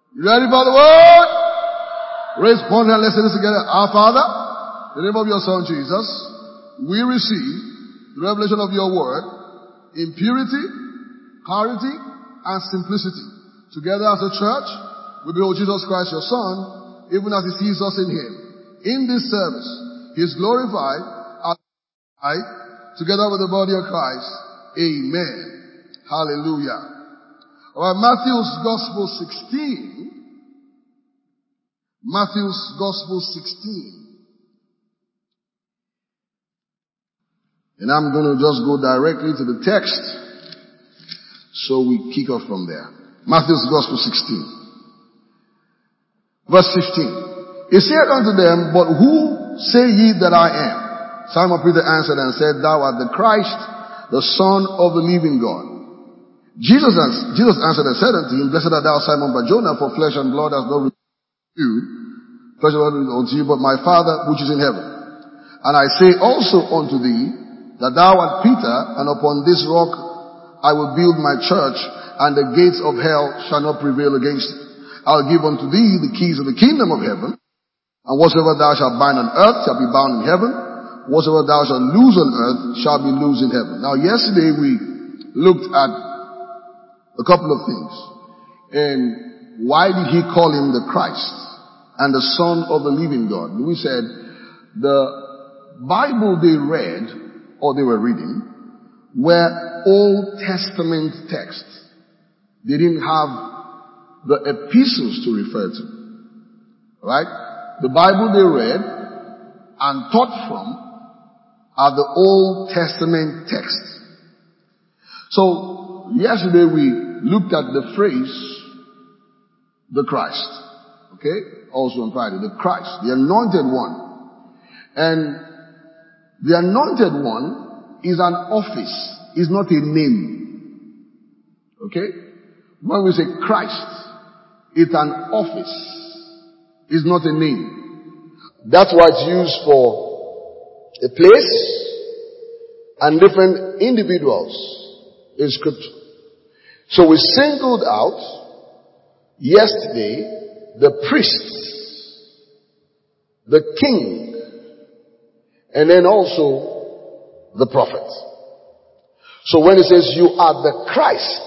You ready for the word? Raise one hand, let's say this together. Our Father, in the name of your Son Jesus, we receive the revelation of your word in purity, clarity, and simplicity. Together as a church, we behold Jesus Christ, your Son, even as he sees us in him. In this service, he is glorified as I, together with the body of Christ. Amen. Hallelujah. All right, Matthew's Gospel 16. Matthew's Gospel 16. And I'm going to just go directly to the text, so we kick off from there. Matthew's Gospel 16. Verse 15. He said unto them, But who say ye that I am? Simon Peter answered and said, Thou art the Christ, the Son of the living God. Jesus answered and said unto him, Blessed art thou, Simon Bar-Jonah, for flesh and blood has not you, flesh and blood unto you, but my Father which is in heaven. And I say also unto thee, that thou art Peter, and upon this rock I will build my church, and the gates of hell shall not prevail against it. I'll give unto thee the keys of the kingdom of heaven, and whatsoever thou shalt bind on earth shall be bound in heaven, whatsoever thou shalt loose on earth shall be loosed in heaven. Now yesterday we looked at a couple of things. And why did he call him the Christ and the Son of the living God? We said the Bible they read, or they were reading, were Old Testament texts. They didn't have the epistles to refer to. Right? The Bible they read and taught from are the Old Testament texts. So, yesterday we looked at the phrase, the Christ. Okay? Also on Friday, the Christ, the anointed one. And the anointed one is an office, is not a name. Okay? When we say Christ, it's an office, is not a name. That's why it's used for a place and different individuals in Scripture. So we singled out yesterday the priests, the king, and then also the prophet. So when it says you are the Christ,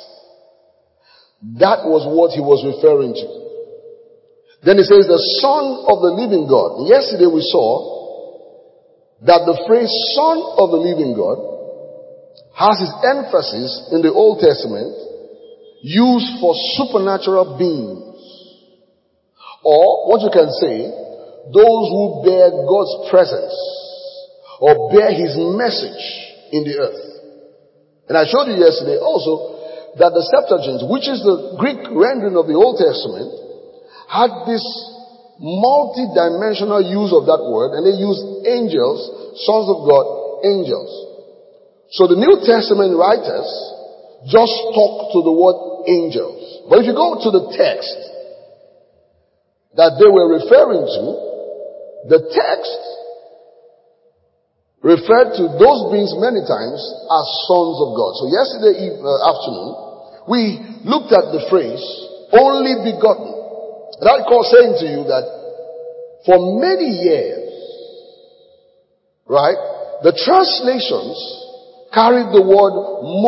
that was what he was referring to. Then it says the Son of the living God. Yesterday we saw that the phrase Son of the living God has its emphasis in the Old Testament used for supernatural beings. Or what you can say, those who bear God's presence or bear his message in the earth. And I showed you yesterday also that the Septuagint, which is the Greek rendering of the Old Testament, had this multi-dimensional use of that word, and they used angels, sons of God, angels. So the New Testament writers just talk to the word angels. But if you go to the text that they were referring to, the text referred to those beings many times as sons of God. So yesterday afternoon, we looked at the phrase, only begotten. And I recall saying to you that for many years, right, the translations carried the word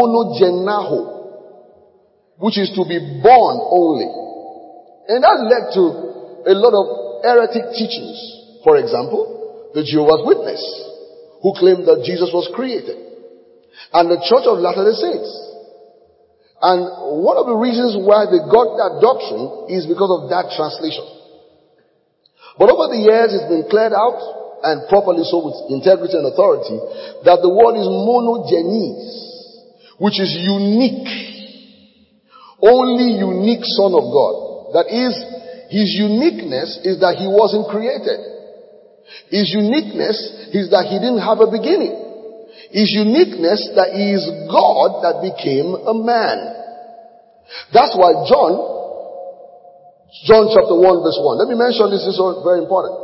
monogenaho, which is to be born only. And that led to a lot of heretic teachings. For example, the Jehovah's Witness, who claimed that Jesus was created, and the Church of Latter-day Saints. And one of the reasons why they got that doctrine is because of that translation. But over the years, it's been cleared out, and properly so with integrity and authority, that the word is monogenes, which is unique. Only unique Son of God. That is, his uniqueness is that he wasn't created. His uniqueness is that he didn't have a beginning. His uniqueness that he is God that became a man. That's why John chapter 1 verse 1. Let me mention this is very important.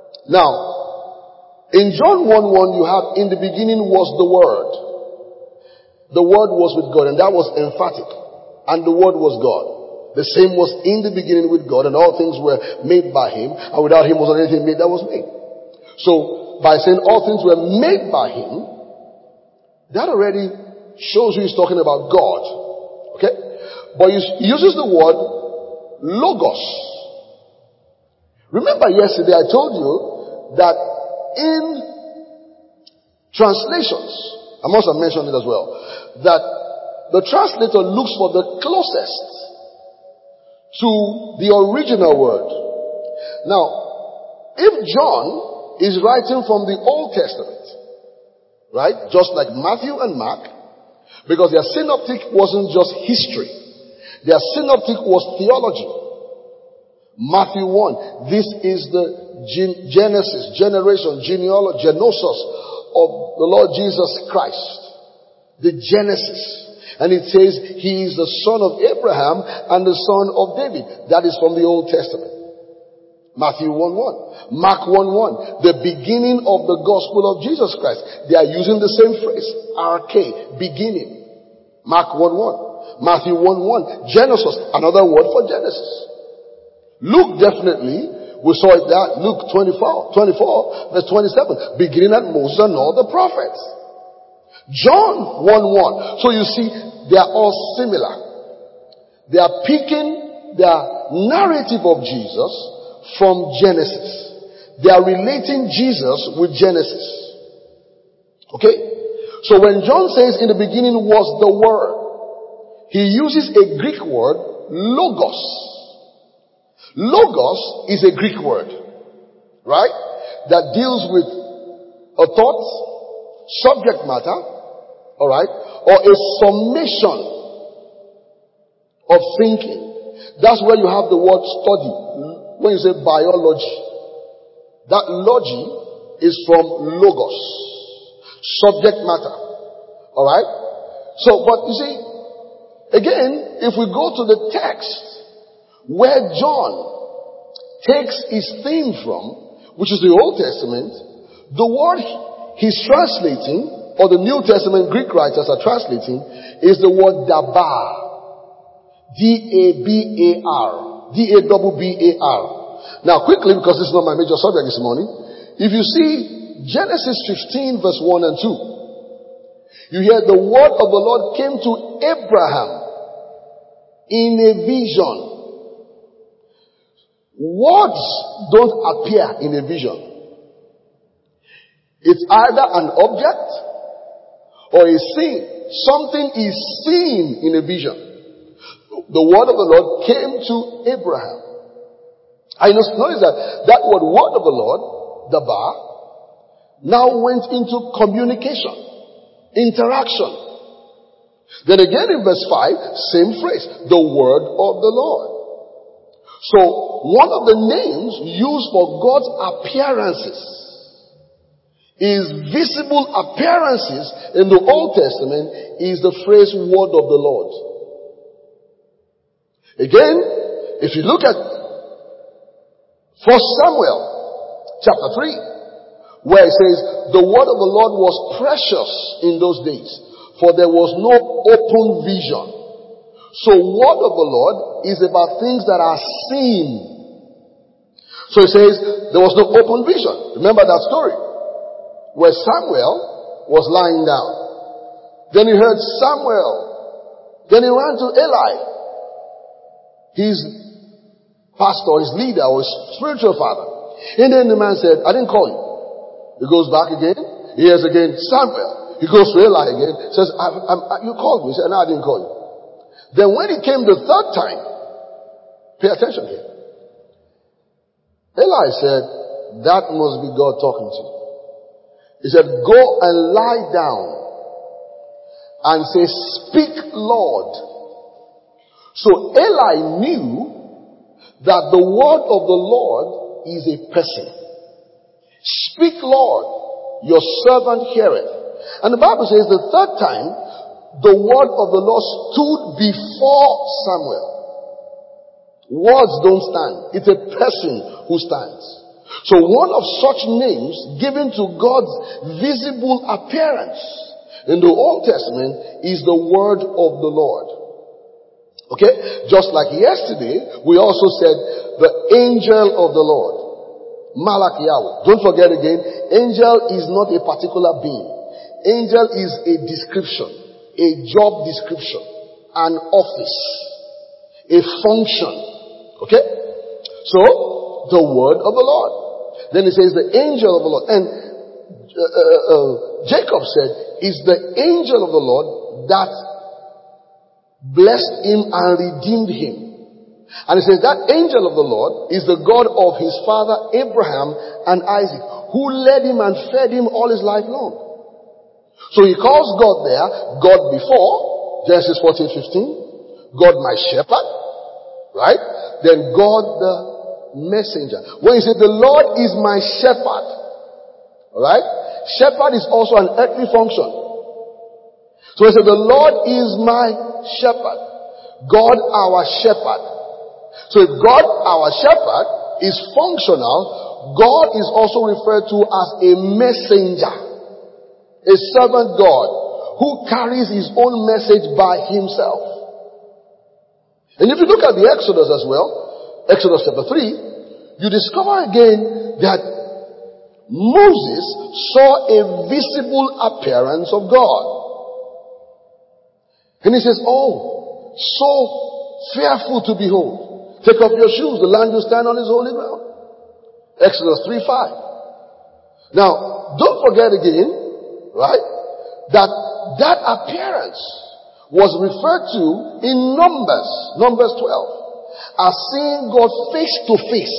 Now, in John 1:1 you have, in the beginning was the Word. The Word was with God, and that was emphatic. And the Word was God. The same was in the beginning with God, and all things were made by him, and without him was not anything made that was made. So, by saying all things were made by him, that already shows you he's talking about God. Okay? But he uses the word logos. Remember yesterday I told you that in translations, I must have mentioned it as well, that the translator looks for the closest to the original word. Now, if John is writing from the Old Testament, right, just like Matthew and Mark, because their synoptic wasn't just history, their synoptic was theology. Matthew 1, this is the genesis, generation, genealogy, genosis of the Lord Jesus Christ. The Genesis. And it says he is the son of Abraham and the son of David. That is from the Old Testament. Matthew 1:1. Mark 1:1. The beginning of the gospel of Jesus Christ. They are using the same phrase. Arche, beginning. Mark 1:1. Matthew 1:1. Genesis, another word for Genesis. Luke definitely, we saw it that. Luke 24 verse 27. Beginning at Moses and all the prophets. John 1:1. So you see, they are all similar. They are picking the narrative of Jesus from Genesis. They are relating Jesus with Genesis. Okay? So when John says in the beginning was the Word, he uses a Greek word, logos. Logos is a Greek word, right? That deals with a thought, subject matter, alright, or a summation of thinking. That's where you have the word study. When you say biology, that logy is from logos, subject matter, alright? So, but you see, again, if we go to the text where John takes his theme from, which is the Old Testament, the word he's translating, or the New Testament Greek writers are translating, is the word dabar. D-A-B-A-R. D-A-B-B-A-R. Now quickly, because this is not my major subject this morning, if you see Genesis 15 verse 1 and 2, you hear the word of the Lord came to Abraham in a vision. Words don't appear in a vision. It's either an object or a scene. Something is seen in a vision. The word of the Lord came to Abraham. I notice that word of the Lord, the bar, now went into communication, interaction. Then again in verse 5, same phrase, the word of the Lord. So one of the names used for God's appearances is visible appearances in the Old Testament is the phrase word of the Lord. Again, if you look at 1 Samuel chapter 3, where it says, the word of the Lord was precious in those days, for there was no open vision. So word of the Lord is about things that are seen. So it says, there was no open vision. Remember that story? Where Samuel was lying down. Then he heard Samuel. Then he ran to Eli, his pastor, his leader, or his spiritual father. And then the man said, I didn't call you. He goes back again. He hears again, Samuel. He goes to Eli again. Says, you called me. He said, no, I didn't call you. Then when he came the third time, pay attention here. Eli said, that must be God talking to you. He said, go and lie down and say, speak, Lord. So Eli knew that the word of the Lord is a person. Speak, Lord, your servant heareth. And the Bible says the third time, the word of the Lord stood before Samuel. Words don't stand. It's a person who stands. So one of such names given to God's visible appearance in the Old Testament is the word of the Lord. Okay? Just like yesterday, we also said the angel of the Lord. Malak Yahweh. Don't forget again, angel is not a particular being. Angel is a description, a job description, an office, a function. Okay? So, the word of the Lord. Then it says the angel of the Lord. And Jacob said, is the angel of the Lord that blessed him and redeemed him. And it says that angel of the Lord is the God of his father Abraham and Isaac, who led him and fed him all his life long. So he calls God there, God before, Genesis 14:15, God my shepherd, right? Then God the messenger. When he said the Lord is my shepherd, alright? Shepherd is also an earthly function. So he said the Lord is my shepherd, God our shepherd. So if God, our shepherd, is functional, God is also referred to as a messenger, a servant God, who carries his own message by himself. And if you look at the Exodus as well, Exodus chapter 3, you discover again that Moses saw a visible appearance of God. And he says, oh, so fearful to behold. Take off your shoes, the land you stand on is holy ground. Exodus 3:5. Now, don't forget again, right, that appearance was referred to in Numbers 12, as seeing God face to face.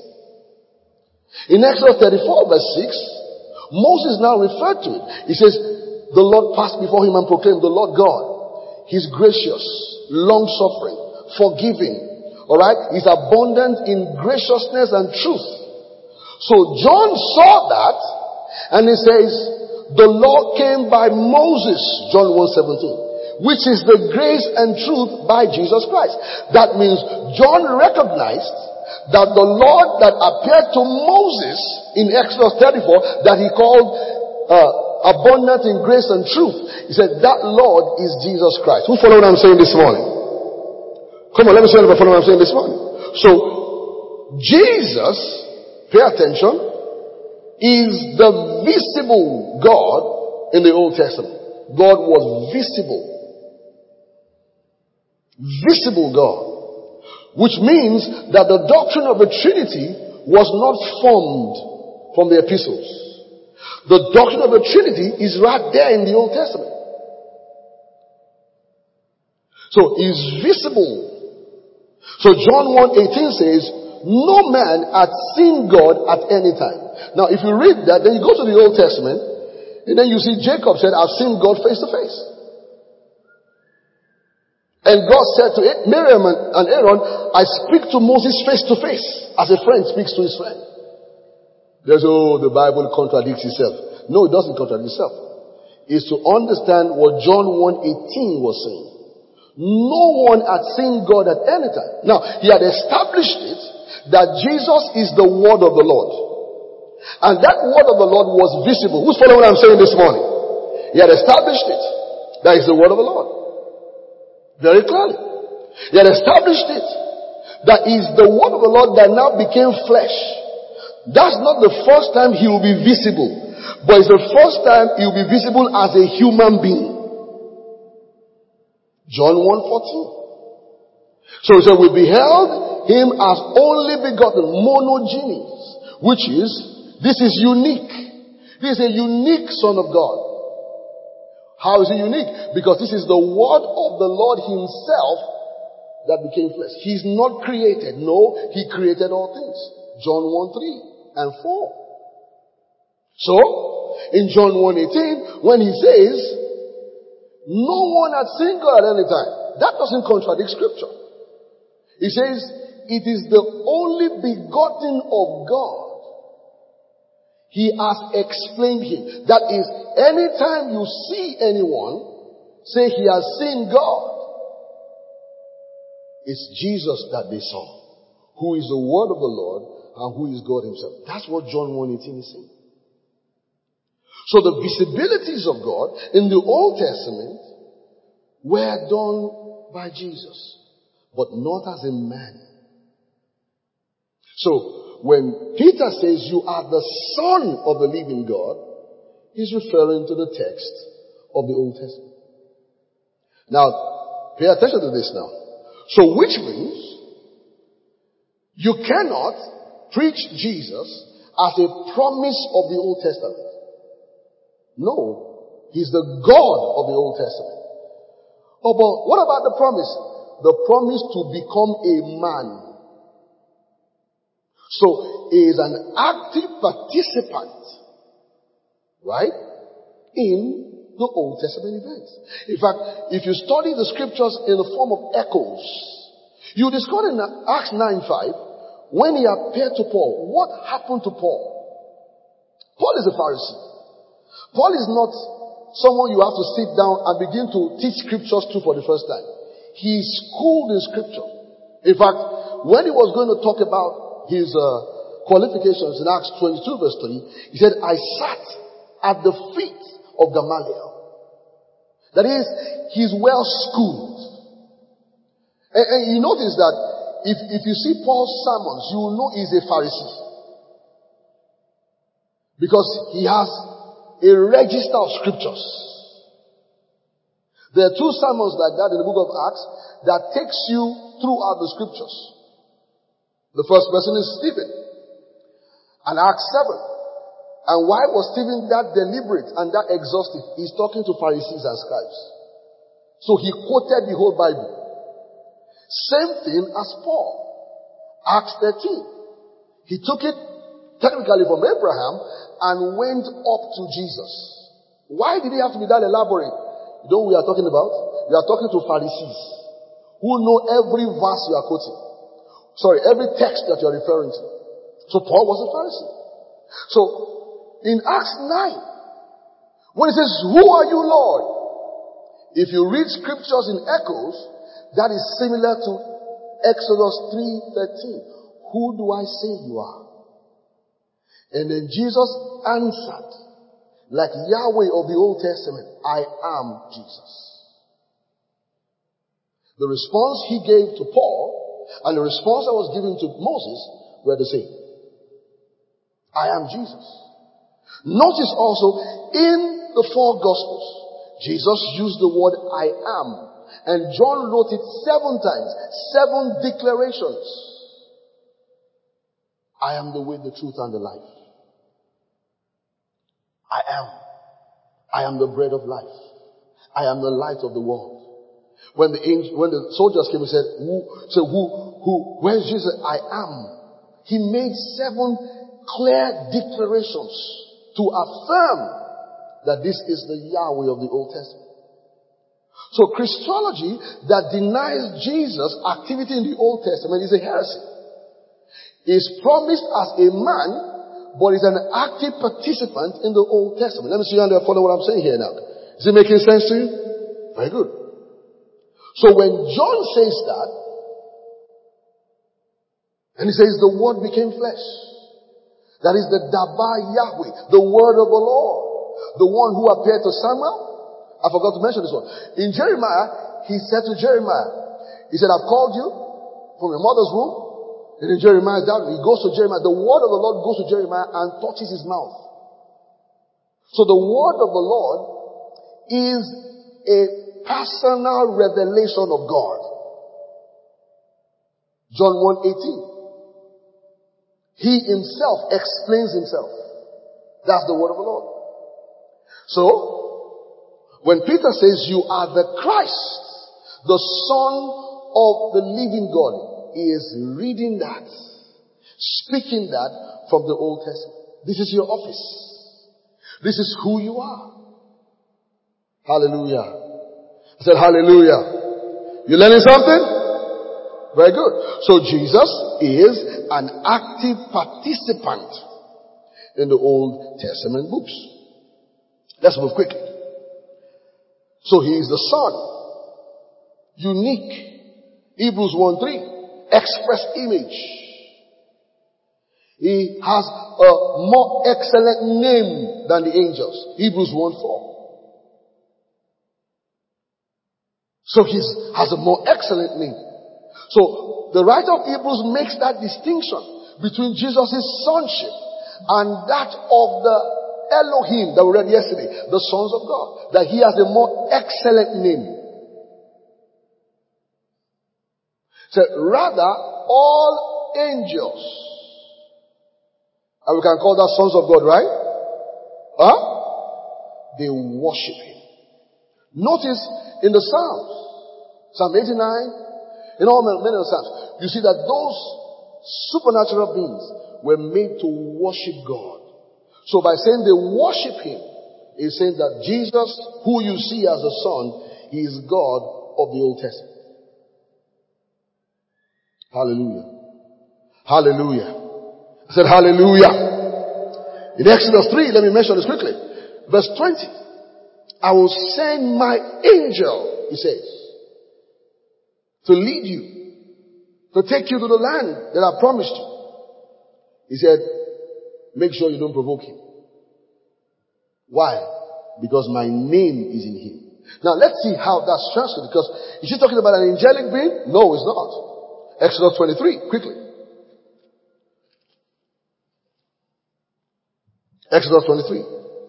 In Exodus 34 verse 6, Moses now referred to it. He says, the Lord passed before him and proclaimed, the Lord God, he's gracious, long-suffering, forgiving. Alright? He's abundant in graciousness and truth. So John saw that, and he says, the Lord came by Moses, John 1:17, which is the grace and truth by Jesus Christ. That means John recognized that the Lord that appeared to Moses in Exodus 34, that he called abundant in grace and truth, he said that Lord is Jesus Christ. Who follow what I'm saying this morning? Come on, let me show you what I'm saying this morning. So, Jesus, pay attention, is the visible God in the Old Testament. God was visible. Visible God. Which means that the doctrine of the Trinity was not formed from the epistles. The doctrine of the Trinity is right there in the Old Testament. So, he's visible. So John 1:18 says, no man hath seen God at any time. Now if you read that, then you go to the Old Testament, and then you see Jacob said, I've seen God face to face. And God said to Miriam and Aaron, I speak to Moses face to face, as a friend speaks to his friend. There's, the Bible contradicts itself. No, it doesn't contradict itself. It's to understand what John 1:18 was saying. No one had seen God at any time. Now, he had established it that Jesus is the word of the Lord. And that word of the Lord was visible. Who's following what I'm saying this morning? He had established it. That is the word of the Lord. Very clearly. He had established it. That is the word of the Lord that now became flesh. That's not the first time he will be visible. But it's the first time he will be visible as a human being. John 1:14. So he said, we beheld him as only begotten, monogenes, which is, this is unique. This is a unique Son of God. How is he unique? Because this is the word of the Lord himself that became flesh. He's not created. No, he created all things. John 1:3 and 4. So, in John 1:18, when he says, no one had seen God at any time. That doesn't contradict scripture. He says, it is the only begotten of God. He has explained him. That is, anytime you see anyone say he has seen God, it's Jesus that they saw, who is the word of the Lord and who is God himself. That's what John 1:18 is saying. So the visibilities of God in the Old Testament were done by Jesus. but not as a man. So, when Peter says you are the Son of the living God, he's referring to the text of the Old Testament. Now, pay attention to this now. So, which means you cannot preach Jesus as a promise of the Old Testament. No, he's the God of the Old Testament. Oh, but what about the promise? The promise to become a man. So, he is an active participant, right, in the Old Testament events. In fact, if you study the scriptures in the form of echoes, you discover in Acts 9:5, when he appeared to Paul, what happened to Paul? Paul is a Pharisee. Paul is not someone you have to sit down and begin to teach scriptures to for the first time. He is schooled in scripture. In fact, when he was going to talk about his qualifications in Acts 22 verse 3, he said, I sat at the feet of Gamaliel. That is, he's well schooled. And you notice that if you see Paul's sermons, you will know he's a Pharisee. Because he has a register of scriptures. There are two sermons like that in the book of Acts that takes you throughout the scriptures. The first person is Stephen. And Acts 7. And why was Stephen that deliberate and that exhaustive? He's talking to Pharisees and scribes. So he quoted the whole Bible. Same thing as Paul. Acts 13. He took it technically from Abraham and went up to Jesus. Why did he have to be that elaborate? You know what we are talking about? We are talking to Pharisees who know every verse you are quoting. Sorry, every text that you are referring to. So Paul was a Pharisee. So in Acts 9, when it says, who are you, Lord? If you read scriptures in echoes, that is similar to Exodus 3:13. Who do I say you are? And then Jesus answered, like Yahweh of the Old Testament, I am Jesus. The response he gave to Paul and the response that was given to Moses were the same. I am Jesus. Notice also in the four Gospels, Jesus used the word I am. And John wrote it 7 times, 7 declarations. I am the way, the truth, and the life. I am. I am the bread of life. I am the light of the world. When the soldiers came and said, where's Jesus? I am. He made 7 clear declarations to affirm that this is the Yahweh of the Old Testament. So Christology that denies Jesus' activity in the Old Testament is a heresy. He is promised as a man, but is an active participant in the Old Testament. Let me see you follow what I'm saying here now. Is it making sense to you? Very good. So when John says that, and he says the word became flesh, that is the Dabar Yahweh, the word of the Lord, the one who appeared to Samuel. I forgot to mention this one. In Jeremiah, he said to Jeremiah, he said, I've called you from your mother's womb. And in Jeremiah's down, he goes to Jeremiah. The word of the Lord goes to Jeremiah and touches his mouth. So the word of the Lord is a personal revelation of God. John 1:18. He himself explains himself. That's the word of the Lord. So, when Peter says you are the Christ, the Son of the living God, he is reading that, speaking that from the Old Testament. This is your office. This is who you are. Hallelujah. I said hallelujah. You learning something? Very good. So Jesus is an active participant in the Old Testament books. Let's move quickly. So he is the Son. Unique. Hebrews 1:3. Express image. He has a more excellent name than the angels. Hebrews 1:4. So he has a more excellent name. So, the writer of Hebrews makes that distinction between Jesus' sonship and that of the Elohim that we read yesterday, the sons of God, that he has a more excellent name. So, rather, all angels, and we can call that sons of God, right? They worship him. Notice in the Psalms, Psalm 89, in all many of the Psalms, you see that those supernatural beings were made to worship God. So by saying they worship him, it's saying that Jesus, who you see as the Son, he is God of the Old Testament. Hallelujah. Hallelujah. I said hallelujah. In Exodus 3, let me mention this quickly. Verse 20. I will send my angel, he says, to lead you, to take you to the land that I promised you. He said, make sure you don't provoke him. Why? Because my name is in him. Now let's see how that's translated, because is he talking about an angelic being? No, it's not. Exodus 23, quickly. Exodus 23.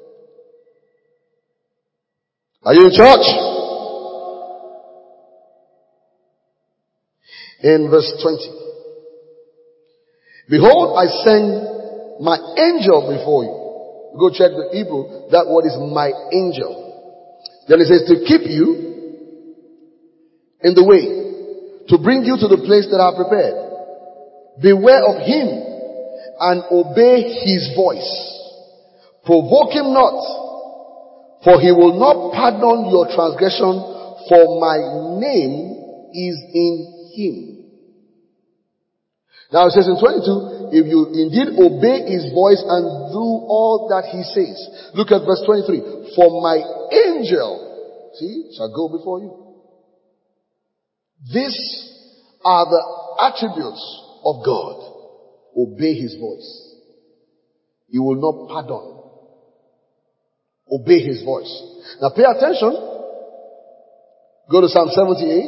Are you in church? In verse 20. Behold, I send my angel before you. Go check the Hebrew. That word is my angel. Then it says to keep you in the way, to bring you to the place that I have prepared. Beware of him and obey his voice. Provoke him not, for he will not pardon your transgression, for my name is in him. Now it says in 22, if you indeed obey his voice and do all that he says. Look at verse 23. For my angel, see, shall go before you. These are the attributes of God. Obey his voice. He will not pardon. Obey his voice. Now pay attention. Go to Psalm 78.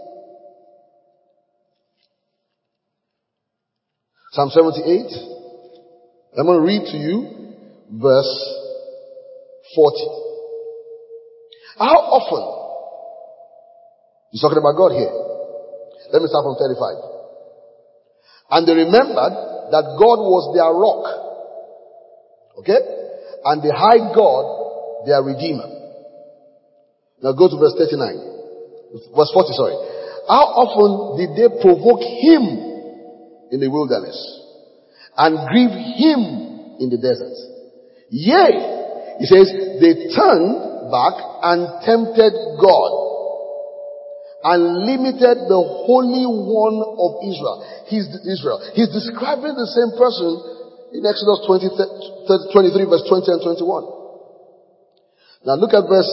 Psalm 78. I'm going to read to you verse 40. How often? He's talking about God here. Let me start from 35. And they remembered that God was their rock. Okay? And the high God, their redeemer. Now go to verse 39. Verse 40, sorry. How often did they provoke him in the wilderness and grieve him in the desert? Yea, he says, they turned back and tempted God and limited the Holy One of Israel. He's describing the same person in Exodus 23 verse 20 and 21. Now look at verse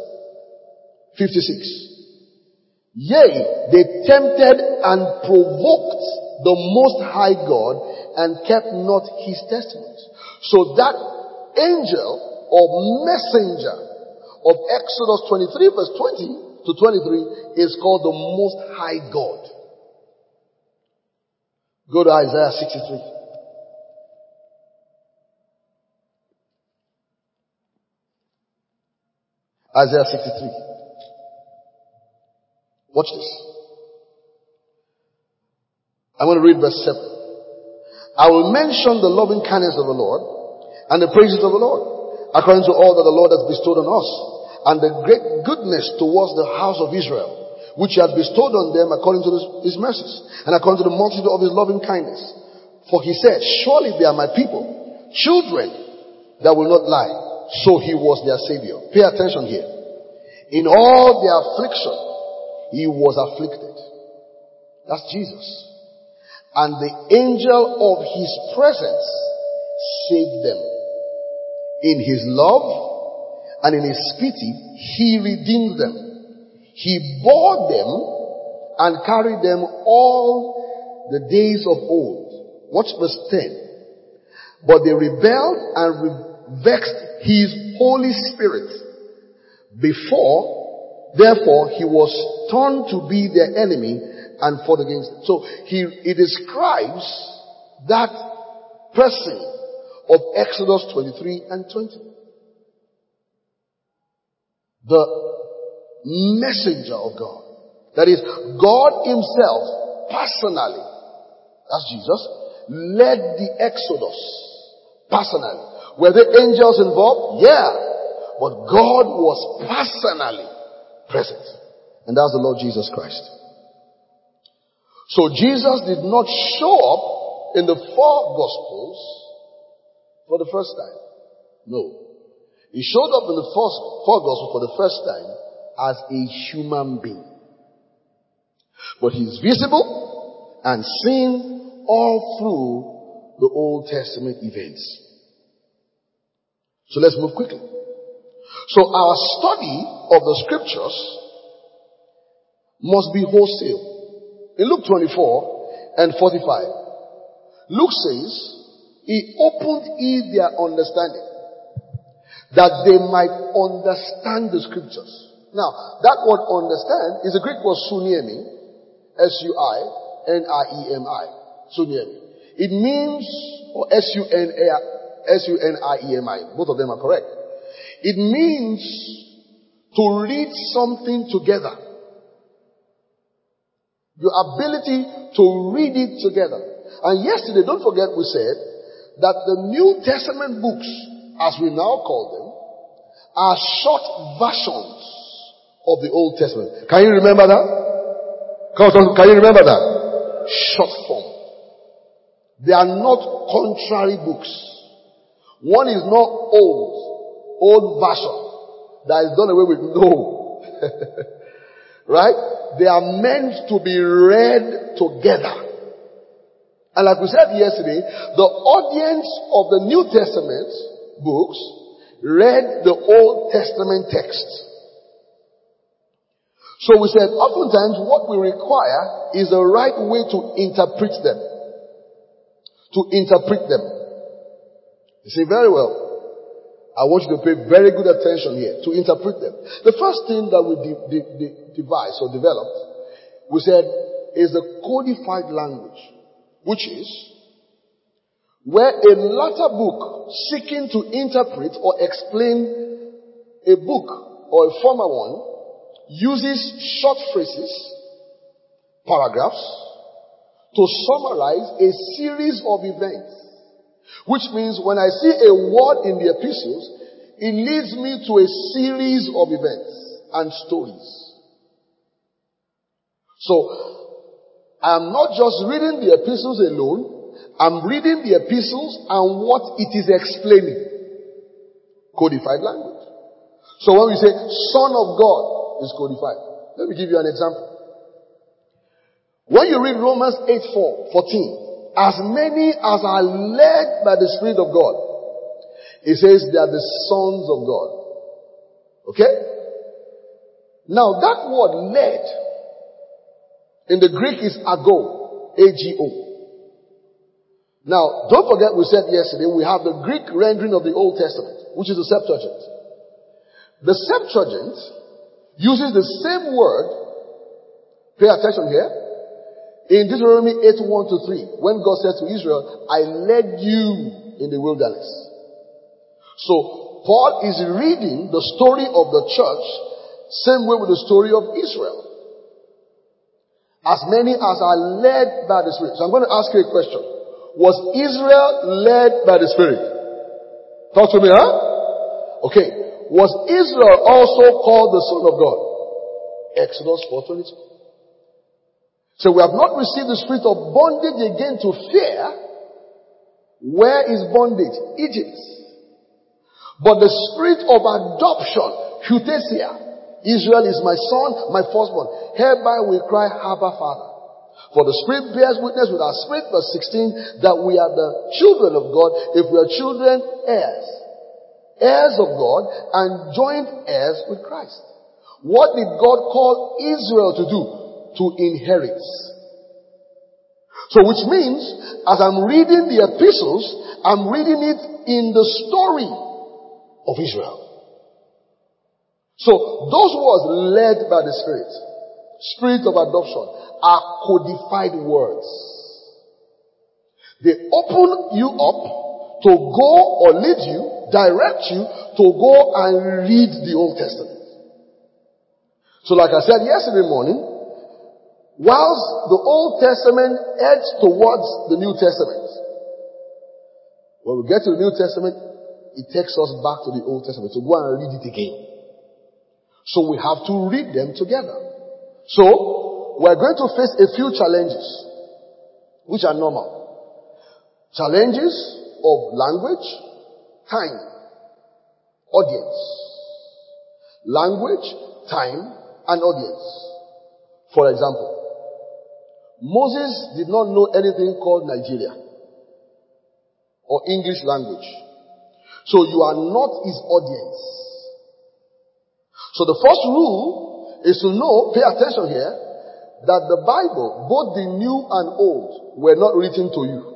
56. Yea, they tempted and provoked the Most High God and kept not his testimonies. So that angel or messenger of Exodus 23 verse 20 to 23 is called the Most High God. Go to Isaiah 63. Isaiah 63. Watch this. I'm going to read verse 7. I will mention the loving kindness of the Lord and the praises of the Lord, according to all that the Lord has bestowed on us, and the great goodness towards the house of Israel, which he has bestowed on them according to his mercies, and according to the multitude of his loving kindness. For he said, surely they are my people, children that will not lie. So he was their savior. Pay attention here. In all their affliction, he was afflicted. That's Jesus. And the angel of his presence saved them. In his love and in his pity, he redeemed them. He bore them and carried them all the days of old. Watch verse 10. But they rebelled and vexed his Holy Spirit. Therefore, he was turned to be their enemy and fought against them. So he describes that person of Exodus 23 and 20. The messenger of God. That is, God himself personally, that's Jesus, led the Exodus personally. Were there angels involved? Yeah. But God was personally present. And that's the Lord Jesus Christ. So Jesus did not show up in the 4 Gospels for the first time. No. He showed up in the 4 Gospels for the first time as a human being. But he's visible and seen all through the Old Testament events. So let's move quickly. So our study of the scriptures must be wholesale. In Luke 24 and 45, Luke says, he opened their understanding, that they might understand the scriptures. Now, that word understand is a Greek word suniemi, S-U-I-N-I-E-M-I, suniemi. It means, or S-U-N-I-E-M-I, both of them are correct. It means to read something together. Your ability to read it together. And yesterday, don't forget we said that the New Testament books, as we now call them, are short versions of the Old Testament. Can you remember that? Can you remember that? Short form. They are not contrary books. One is not old version that is done away with. No. Right? They are meant to be read together. And like we said yesterday, the audience of the New Testament books read the Old Testament text. So we said oftentimes what we require is the right way to interpret them. To interpret them. You see very well. I want you to pay very good attention here to interpret them. The first thing that we devised or developed, we said, is the codified language, which is where a latter book seeking to interpret or explain a book or a former one uses short phrases, paragraphs, to summarize a series of events. Which means when I see a word in the epistles, it leads me to a series of events and stories. So, I'm not just reading the epistles alone, I'm reading the epistles and what it is explaining. Codified language. So when we say Son of God is codified. Let me give you an example. When you read Romans 8:14, as many as are led by the Spirit of God, it says they are the sons of God. Okay? Now that word led in the Greek is ago, A-G-O. Now, don't forget we said yesterday we have the Greek rendering of the Old Testament, which is the Septuagint. The Septuagint uses the same word, pay attention here, in Deuteronomy 8:1-3, when God said to Israel, I led you in the wilderness. So, Paul is reading the story of the church, same way with the story of Israel. As many as are led by the Spirit. So I'm going to ask you a question. Was Israel led by the Spirit? Talk to me, huh? Okay. Was Israel also called the Son of God? Exodus 4:22. So we have not received the spirit of bondage again to fear. Where is bondage? Egypt. But the spirit of adoption, Huthesia. Israel is my son, my firstborn. Hereby we cry, Abba, Father. For the Spirit bears witness with our spirit, verse 16, that we are the children of God. If we are children, heirs. Heirs of God and joint heirs with Christ. What did God call Israel to do? To inherit. So which means, as I'm reading the epistles, I'm reading it in the story of Israel. So those who was led by the Spirit. spirit of adoption, are codified words. They open you up to go or lead you, direct you to go and read the Old Testament. So like I said yesterday morning, whilst the Old Testament edges towards the New Testament, when we get to the New Testament, it takes us back to the Old Testament to go and read it again. So we have to read them together. So we're going to face a few challenges, which are normal. Challenges of language, time, audience. Language, time, and audience. For example, Moses did not know anything called Nigeria or English language. So you are not his audience. So the first rule is to know, pay attention here, that the Bible, both the new and old, were not written to you.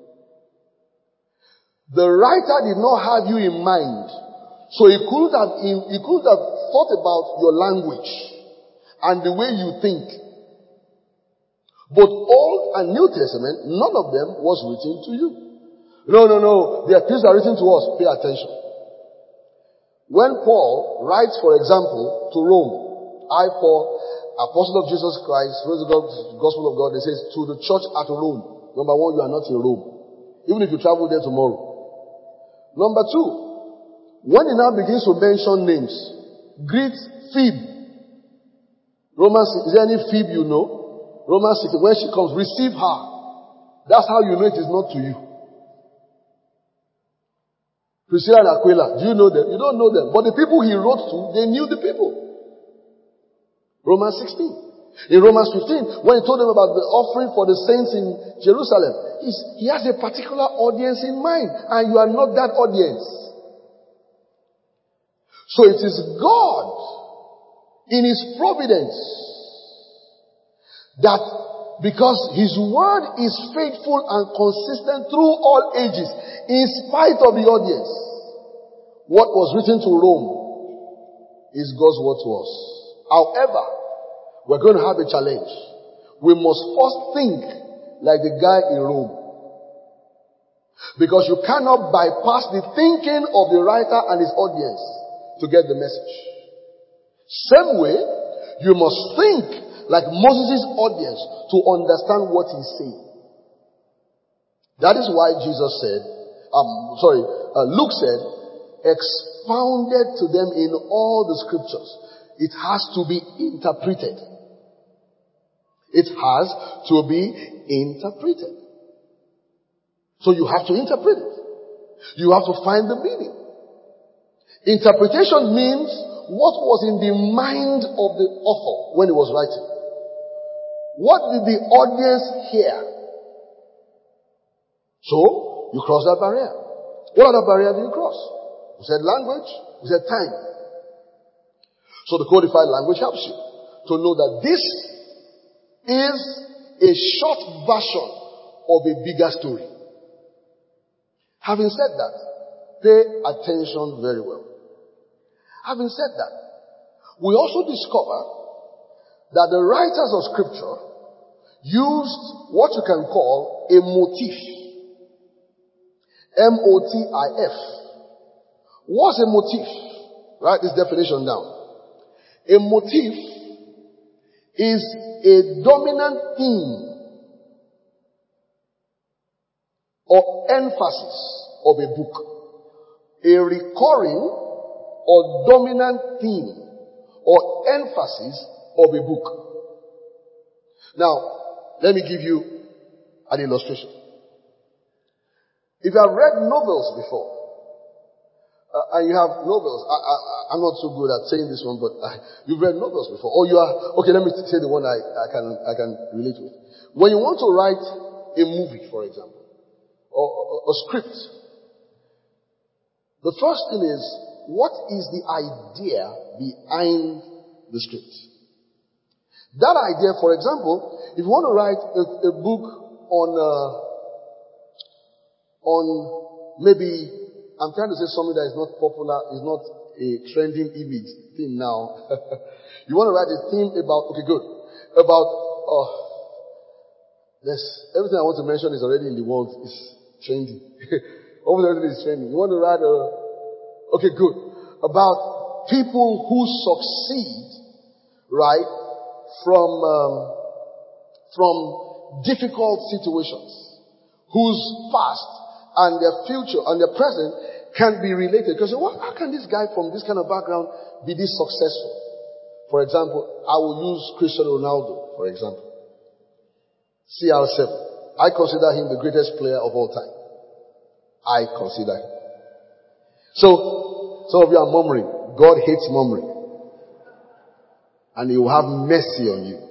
The writer did not have you in mind. So he could have thought about your language and the way you think. Both Old and New Testament, none of them was written to you. No. The epistles are written to us. Pay attention. When Paul writes, for example, to Rome, I, Paul, apostle of Jesus Christ, gospel of God, it says, to the church at Rome. Number one, you are not in Rome. Even if you travel there tomorrow. Number two, when he now begins to mention names, greet Phoebe. Romans, is there any Phoebe you know? Romans 6, when she comes, receive her. That's how you know it is not to you. Priscilla and Aquila, do you know them? You don't know them. But the people he wrote to, they knew the people. Romans 16. In Romans 15, when he told them about the offering for the saints in Jerusalem, he has a particular audience in mind, and you are not that audience. So it is God, in his providence, that because his word is faithful and consistent through all ages, in spite of the audience, what was written to Rome is God's word to us. However, we're going to have a challenge. We must first think like the guy in Rome. Because you cannot bypass the thinking of the writer and his audience to get the message. Same way, you must think like Moses' audience to understand what he's saying. That is why Jesus said, Luke said, expounded to them in all the scriptures. It has to be interpreted. It has to be interpreted. So you have to interpret it. You have to find the meaning. Interpretation means what was in the mind of the author when he was writing. What did the audience hear? So, you cross that barrier. What other barrier do you cross? We said language, we said time. So the codified language helps you to know that this is a short version of a bigger story. Having said that, pay attention very well. Having said that, we also discover that the writers of scripture used what you can call a motif. M-O-T-I-F. What's a motif? Write this definition down. A motif is a dominant theme or emphasis of a book. A recurring or dominant theme or emphasis of a book. Now, let me give you an illustration. If you have read novels before, and you have novels, I'm not so good at saying this one, but you've read novels before. Or you are, okay, let me say the one I can relate with. When you want to write a movie, for example, or a script, the first thing is, what is the idea behind the script? That idea, for example, if you want to write a book on maybe, I'm trying to say something that is not popular, is not a trending image thing now. You want to write a theme about, okay, good. about, everything I want to mention is already in the world. It's trending. Almost everything is trending. You want to write okay, good. About people who succeed, right, from difficult situations, whose past and their future and their present can be related. Because how can this guy from this kind of background be this successful? For example, I will use Cristiano Ronaldo, for example. CR7. I consider him the greatest player of all time. I consider him. So, some of you are murmuring. God hates murmuring. And He will have mercy on you.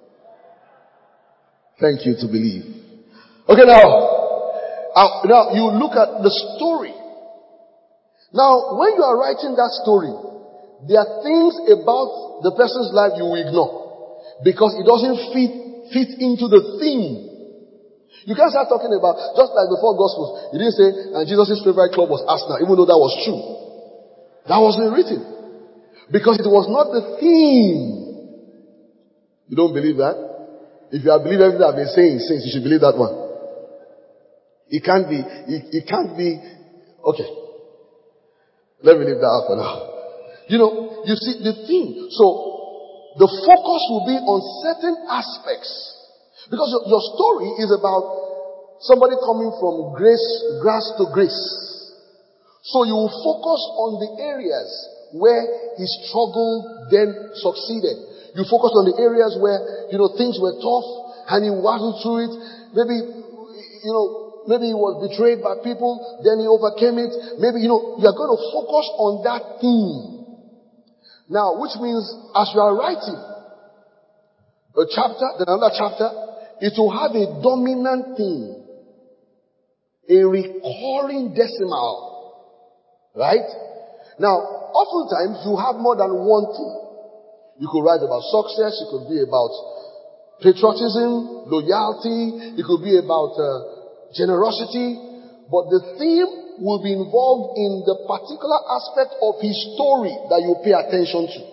Thank you to believe. Okay, now you look at the story. Now, when you are writing that story, there are things about the person's life you will ignore because it doesn't fit into the theme. You can't start talking about, just like the four Gospels, you didn't say, and Jesus' favorite club was Arsenal, even though that was true. That wasn't written. Because it was not the theme. You don't believe that? If you have believed everything I've been saying since, you should believe that one. It can't be, okay. Let me leave that out for now. You see the theme. So, the focus will be on certain aspects. Because your story is about somebody coming from grass to grace. So you will focus on the areas where he struggled, then succeeded. You focus on the areas where, things were tough and he battled through it. Maybe he was betrayed by people, then he overcame it. Maybe, you are going to focus on that theme. Now, which means as you are writing a chapter, then another chapter, it will have a dominant theme, a recurring decimal, right? Now, oftentimes you have more than one theme. You could write about success, it could be about patriotism, loyalty, it could be about generosity, but the theme will be involved in the particular aspect of his story that you pay attention to.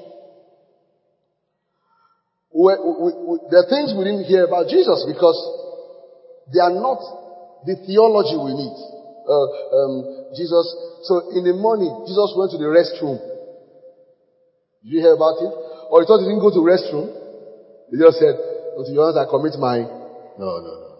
There are things we didn't hear about Jesus because they are not the theology we need. So in the morning, Jesus went to the restroom. Did you hear about it? Or he thought he didn't go to the restroom? He just said, "To be honest, I commit my..." No.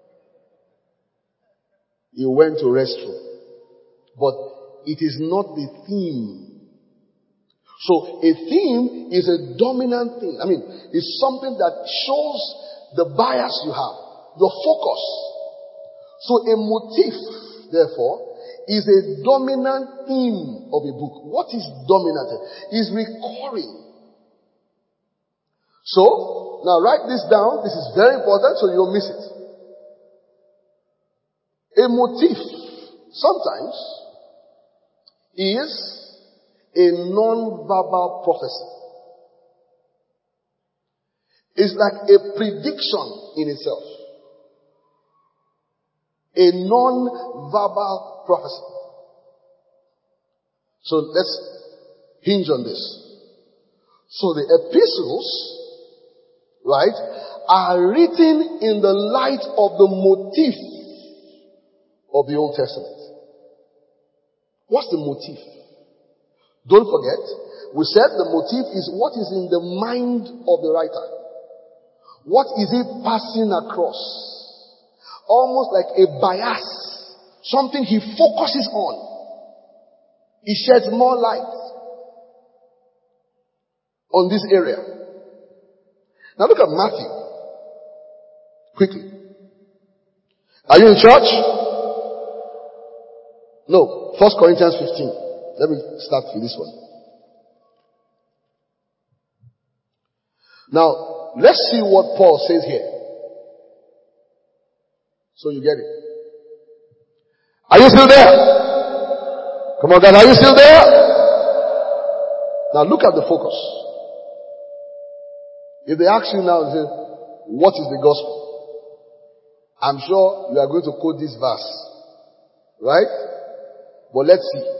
He went to restroom. But it is not the theme. So a theme is a dominant thing. It's something that shows the bias you have, your focus. So a motif, therefore, is a dominant theme of a book. What is dominant? Is recurring. So, now write this down. This is very important so you don't miss it. A motif, sometimes, is a non-verbal prophecy. It's like a prediction in itself. A non-verbal prophecy. So let's hinge on this. So the epistles, right, are written in the light of the motif of the Old Testament. What's the motif? Don't forget, we said the motif is what is in the mind of the writer. What is he passing across? Almost like a bias. Something he focuses on. He sheds more light on this area. Now look at Matthew. Quickly. Are you in church? No. 1 Corinthians 15. Let me start with this one. Now, let's see what Paul says here. So you get it. Are you still there? Come on, guys. Are you still there? Now look at the focus. If they ask you now, say, what is the gospel? I'm sure you are going to quote this verse. Right? But let's see.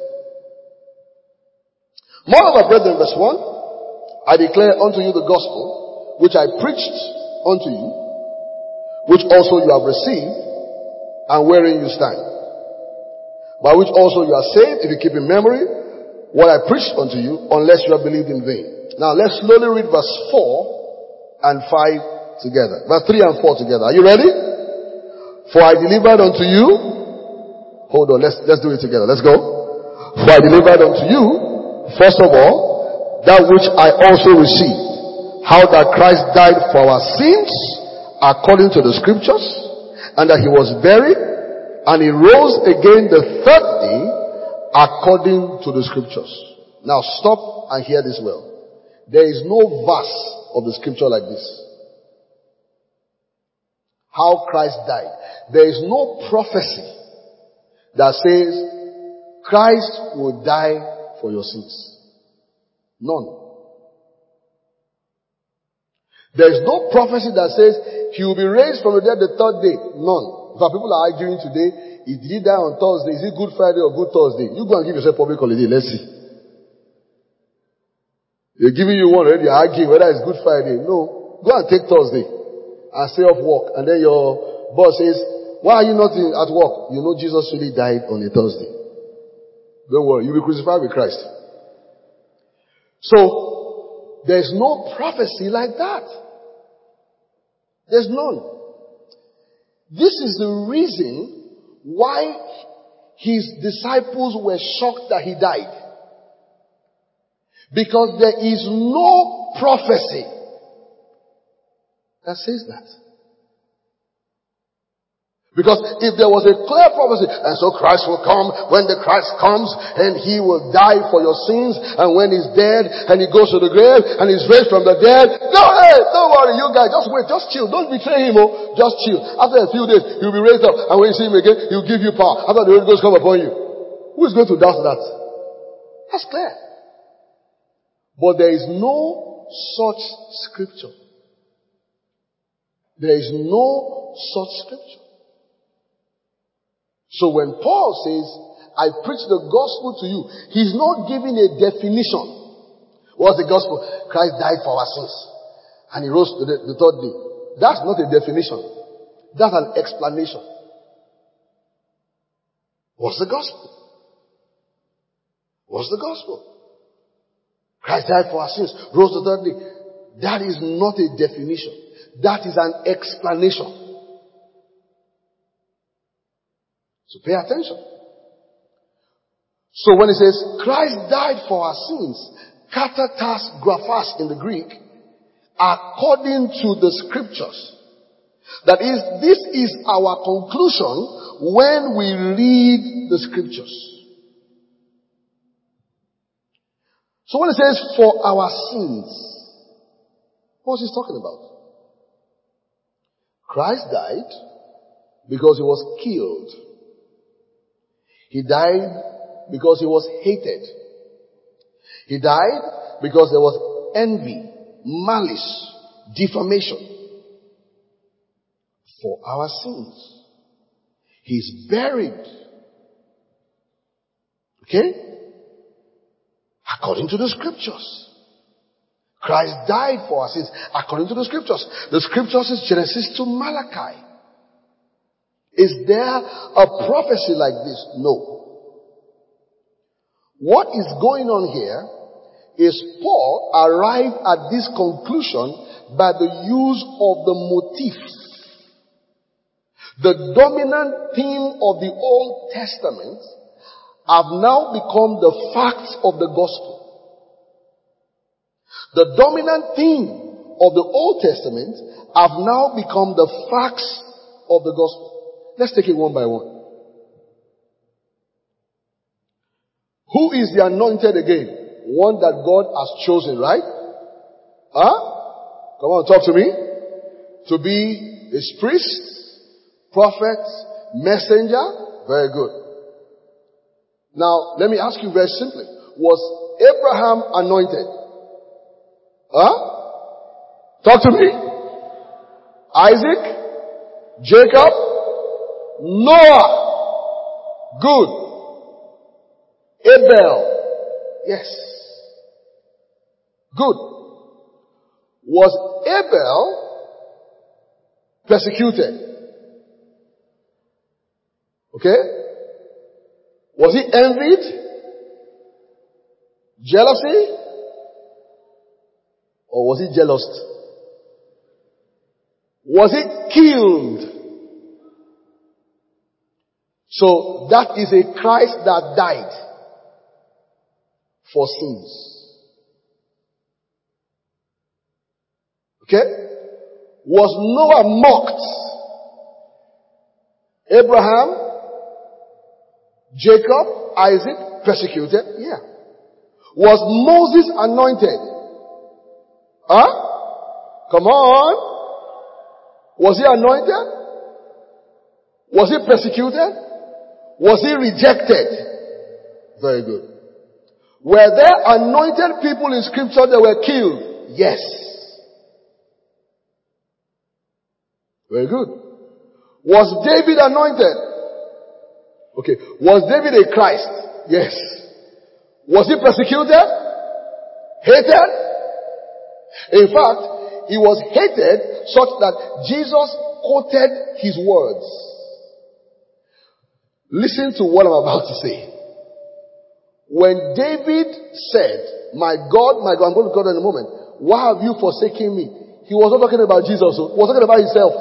Moreover, brethren, verse 1, I declare unto you the gospel which I preached unto you, which also you have received, and wherein you stand, by which also you are saved, if you keep in memory what I preached unto you, unless you have believed in vain. Now let's slowly read verse 4 and 5 together. Verse 3 and 4 together. Are you ready? For I delivered unto you. Hold on, let's do it together. Let's go. For I delivered unto you, first of all, that which I also received, how that Christ died for our sins, according to the scriptures, and that he was buried, and he rose again the third day, according to the scriptures. Now stop and hear this well. There is no verse of the scripture like this. How Christ died. There is no prophecy that says Christ will die for your sins. None. There is no prophecy that says he will be raised from the dead the third day. None. In fact, people are arguing today, did he die on Thursday? Is it Good Friday or Good Thursday? You go and give yourself public holiday. Let's see. They're giving you one already, arguing whether it's Good Friday. No. Go and take Thursday and stay off work. And then your boss says, why are you not at work? You know Jesus really died on a Thursday. Don't worry. You'll be crucified with Christ. So, there's no prophecy like that. There's none. This is the reason why his disciples were shocked that he died. Because there is no prophecy that says that. Because if there was a clear prophecy, and so Christ will come, when the Christ comes, and he will die for your sins, and when he's dead, and he goes to the grave, and he's raised from the dead, don't worry, you guys, just wait, just chill, don't betray him, just chill. After a few days, he'll be raised up, and when you see him again, he'll give you power. After the Holy Ghost come upon you. Who is going to doubt that? That's clear. But there is no such scripture. There is no such scripture. So when Paul says, I preach the gospel to you, he's not giving a definition. What's the gospel? Christ died for our sins. And he rose the third day. That's not a definition. That's an explanation. What's the gospel? What's the gospel? Christ died for our sins, rose the third day. That is not a definition. That is an explanation. So pay attention. So when it says, Christ died for our sins, katatas graphas in the Greek, according to the scriptures. That is, this is our conclusion when we read the scriptures. So when it says, for our sins, what's he talking about? Christ died because he was killed. He died because he was hated. He died because there was envy, malice, defamation. For our sins. He's buried. Okay? According to the scriptures. Christ died for our sins according to the scriptures. The scriptures is Genesis to Malachi. Is there a prophecy like this? No. What is going on here is Paul arrived at this conclusion by the use of the motif. The dominant theme of the Old Testament have now become the facts of the gospel. The dominant theme of the Old Testament have now become the facts of the gospel. Let's take it one by one. Who is the anointed again? One that God has chosen, right? Come on, talk to me. To be his priest, prophet, messenger. Very good. Now, let me ask you very simply. Was Abraham anointed? Talk to me. Isaac? Jacob? Noah. Good. Abel. Yes. Good. Was Abel persecuted? Okay? Was he envied? Jealousy? Or was he jealous? Was he killed? So that is a Christ that died for sins. Okay? Was Noah mocked? Abraham? Jacob? Isaac? Persecuted? Yeah. Was Moses anointed? Huh? Come on. Was he anointed? Was he persecuted? Was he rejected? Very good. Were there anointed people in scripture that were killed? Yes. Very good. Was David anointed? Okay. Was David a Christ? Yes. Was he persecuted? Hated? In fact, he was hated such that Jesus quoted his words. Listen to what I'm about to say. When David said, my God, I'm going to go there in a moment. Why have you forsaken me? He was not talking about Jesus. He was talking about himself.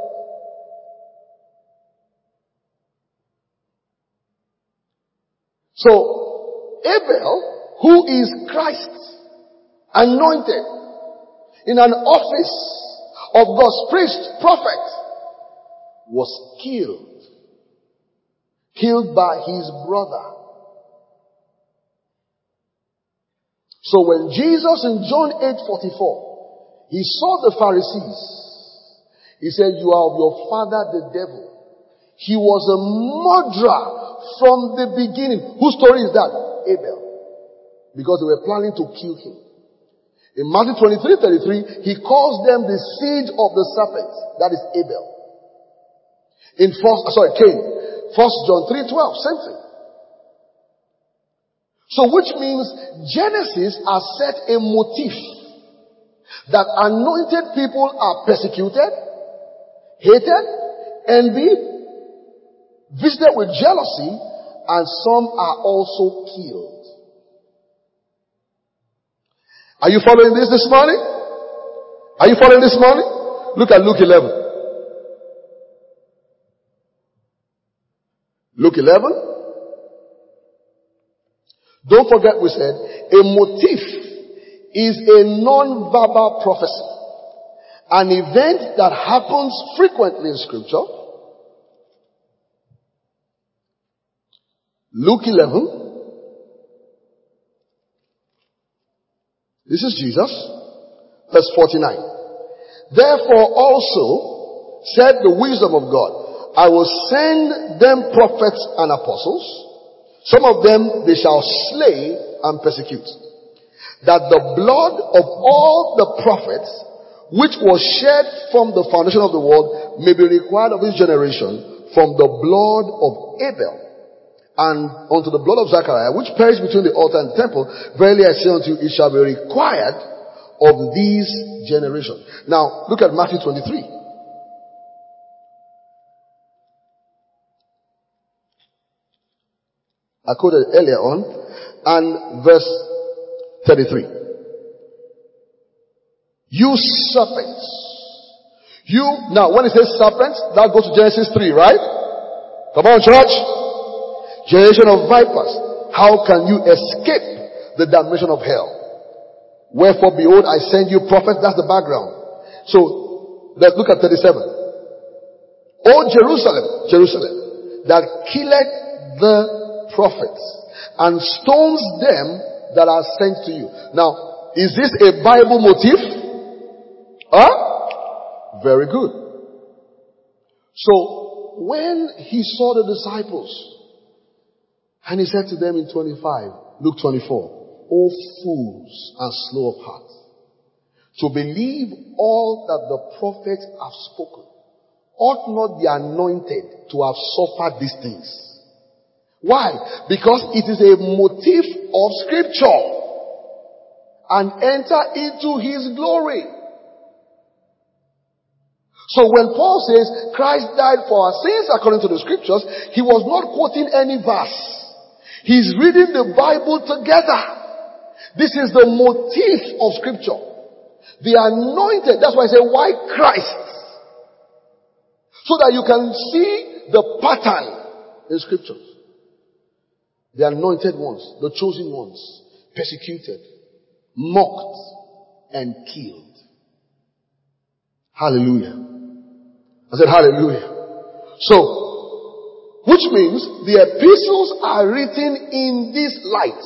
So, Abel, who is Christ, anointed in an office of God's priest, prophet, was killed. Killed by his brother. So when Jesus in John 8:44, he saw the Pharisees, he said, you are of your father the devil. He was a murderer from the beginning. Whose story is that? Abel. Because they were planning to kill him. In Matthew 23:33, he calls them the seed of the serpent. That is Abel. Cain. 1 John 3:12, same thing. So which means Genesis has set a motif that anointed people are persecuted, hated, envied, visited with jealousy, and some are also killed. Are you following this morning? Are you following this morning? Look at Luke 11. Luke 11. Don't forget we said a motif is a non-verbal prophecy. An event that happens frequently in scripture. Luke 11. This is Jesus. Verse 49. Therefore also said the wisdom of God, I will send them prophets and apostles. Some of them they shall slay and persecute. That the blood of all the prophets which was shed from the foundation of the world may be required of this generation, from the blood of Abel and unto the blood of Zachariah, which perished between the altar and the temple. Verily I say unto you, it shall be required of these generations. Now look at Matthew 23. I quoted earlier on, and verse 33. You serpents. Now when it says serpents, that goes to Genesis 3, right? Come on, church. Generation of vipers. How can you escape the damnation of hell? Wherefore, behold, I send you prophets. That's the background. So, let's look at 37. O Jerusalem, Jerusalem, that killeth the prophets and stones them that are sent to you. Now, is this a Bible motif? Very good. So, when he saw the disciples, and he said to them in 25, Luke 24, O fools and slow of heart, to believe all that the prophets have spoken, ought not the anointed to have suffered these things? Why? Because it is a motif of scripture. And enter into his glory. So when Paul says Christ died for our sins according to the scriptures, he was not quoting any verse. He's reading the Bible together. This is the motif of scripture. The anointed, that's why I say, why Christ? So that you can see the pattern in scriptures. The anointed ones, the chosen ones, persecuted, mocked, and killed. Hallelujah. I said hallelujah. So, which means the epistles are written in this light.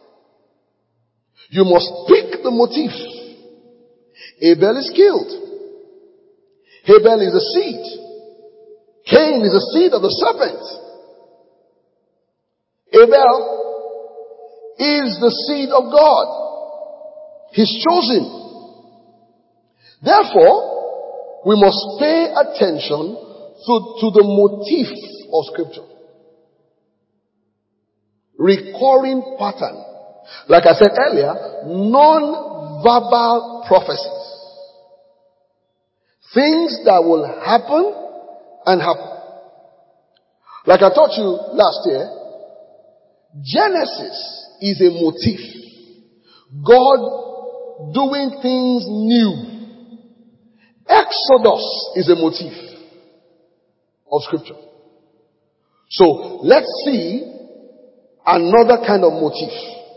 You must pick the motif. Abel is killed. Abel is a seed. Cain is a seed of the serpent. Abel is the seed of God. He's chosen. Therefore, we must pay attention to the motif of scripture. Recurring pattern. Like I said earlier, non-verbal prophecies. Things that will happen and happen. Like I taught you last year, Genesis is a motif. God doing things new. Exodus is a motif of scripture. So let's see another kind of motif.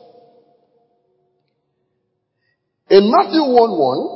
In Matthew 1:1,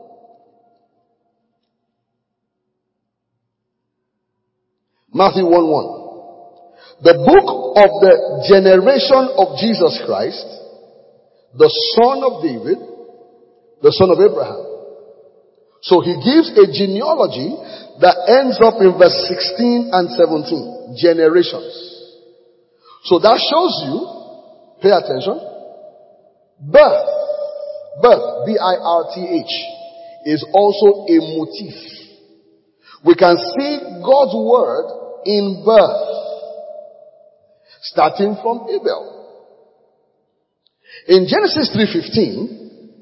Matthew 1:1. The book of the generation of Jesus Christ, the son of David, the son of Abraham. So he gives a genealogy that ends up in verse 16 and 17. Generations. So that shows you, pay attention, birth, B-I-R-T-H, is also a motif. We can see God's word in birth, starting from Abel. In Genesis 3:15,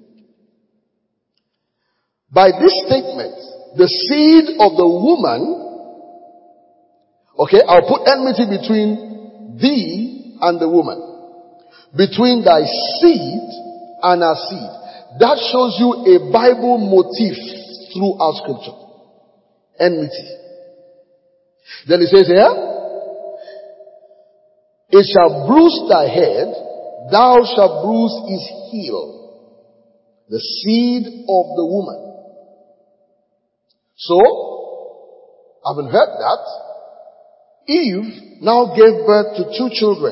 by this statement, the seed of the woman, okay, I'll put enmity between thee and the woman, between thy seed and her seed. That shows you a Bible motif throughout scripture. Enmity. Then it says here, it shall bruise thy head, thou shalt bruise his heel. The seed of the woman. So, having heard that, Eve now gave birth to two children.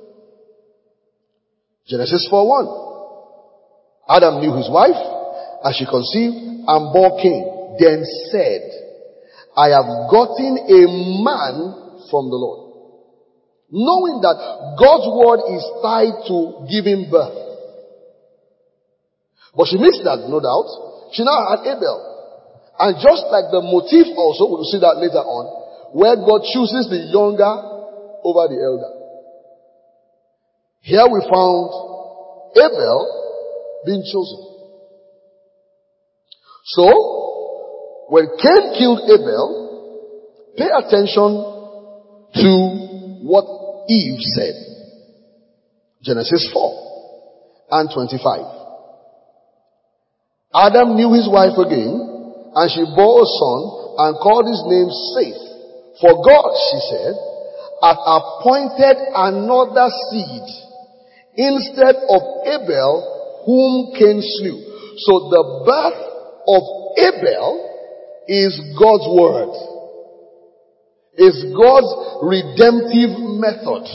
Genesis 4:1. Adam knew his wife, and she conceived and bore Cain. Then said, I have gotten a man from the Lord. Knowing that God's word is tied to giving birth. But she missed that, no doubt. She now had Abel. And just like the motif also, we'll see that later on, where God chooses the younger over the elder. Here we found Abel being chosen. So, when Cain killed Abel, pay attention to what Eve said. Genesis 4:25. Adam knew his wife again, and she bore a son and called his name Seth. For God, she said, hath appointed another seed instead of Abel, whom Cain slew. So the birth of Abel is God's word. Is God's redemptive method.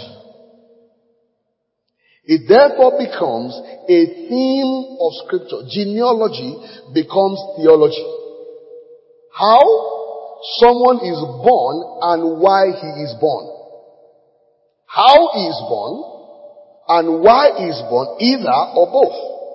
It therefore becomes a theme of scripture. Genealogy becomes theology. How someone is born and why he is born. How he is born and why he is born, either or both.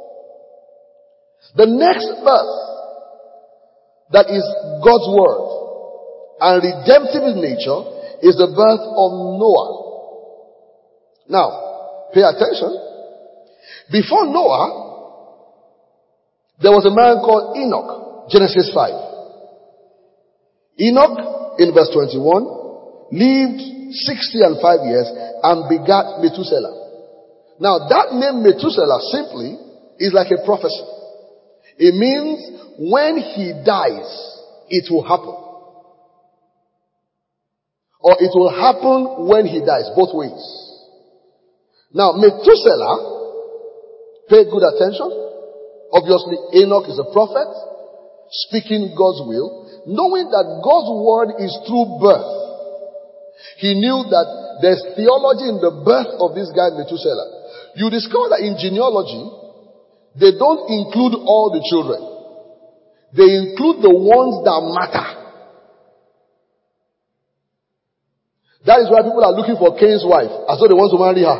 The next birth that is God's word and redemptive in nature is the birth of Noah. Now, pay attention. Before Noah, there was a man called Enoch. Genesis 5. Enoch, in verse 21, lived 60 and 5 years and begat Methuselah. Now that name Methuselah simply is like a prophecy. It means when he dies, it will happen. Or it will happen when he dies, both ways. Now Methuselah, pay good attention. Obviously Enoch is a prophet, speaking God's will, knowing that God's word is through birth. He knew that there's theology in the birth of this guy Methuselah. You discover that in genealogy, they don't include all the children. They include the ones that matter. That is why people are looking for Cain's wife, as though they want to marry her.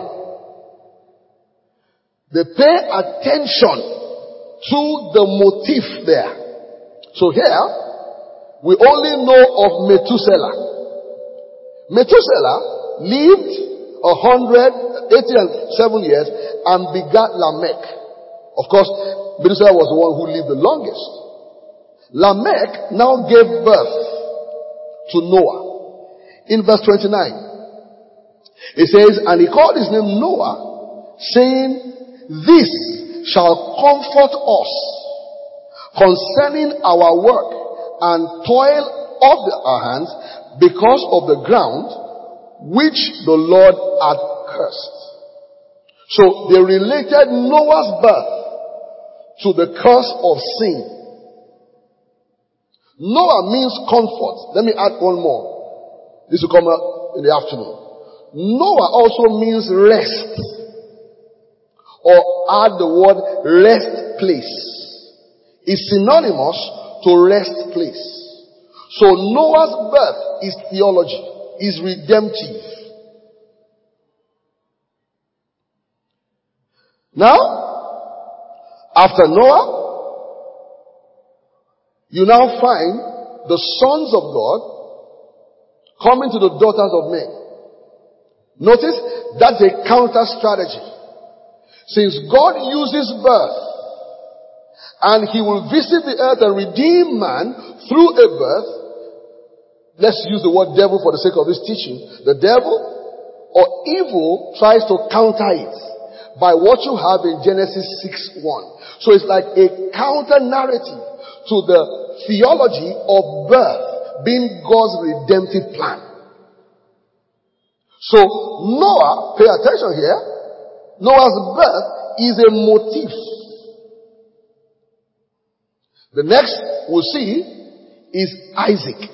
They pay attention to the motif there. So here, we only know of Methuselah. Methuselah lived 187 years and begat Lamech. Of course, Methuselah was the one who lived the longest. Lamech now gave birth to Noah. In verse 29, it says, and he called his name Noah, saying, this shall comfort us concerning our work and toil of our hands because of the ground which the Lord had cursed. So they related Noah's birth to the curse of sin. Noah means comfort. Let me add one more. This will come out in the afternoon. Noah also means rest. Or add the word rest place. It's synonymous to rest place. So Noah's birth is theology, is redemptive. Now, after Noah, you now find the sons of God coming to the daughters of men. Notice, that's a counter strategy. Since God uses birth, and he will visit the earth and redeem man through a birth, let's use the word devil for the sake of this teaching. The devil or evil tries to counter it by what you have in Genesis 6:1. So it's like a counter narrative to the theology of birth being God's redemptive plan. So Noah, pay attention here, Noah's birth is a motif. The next we'll see is Isaac.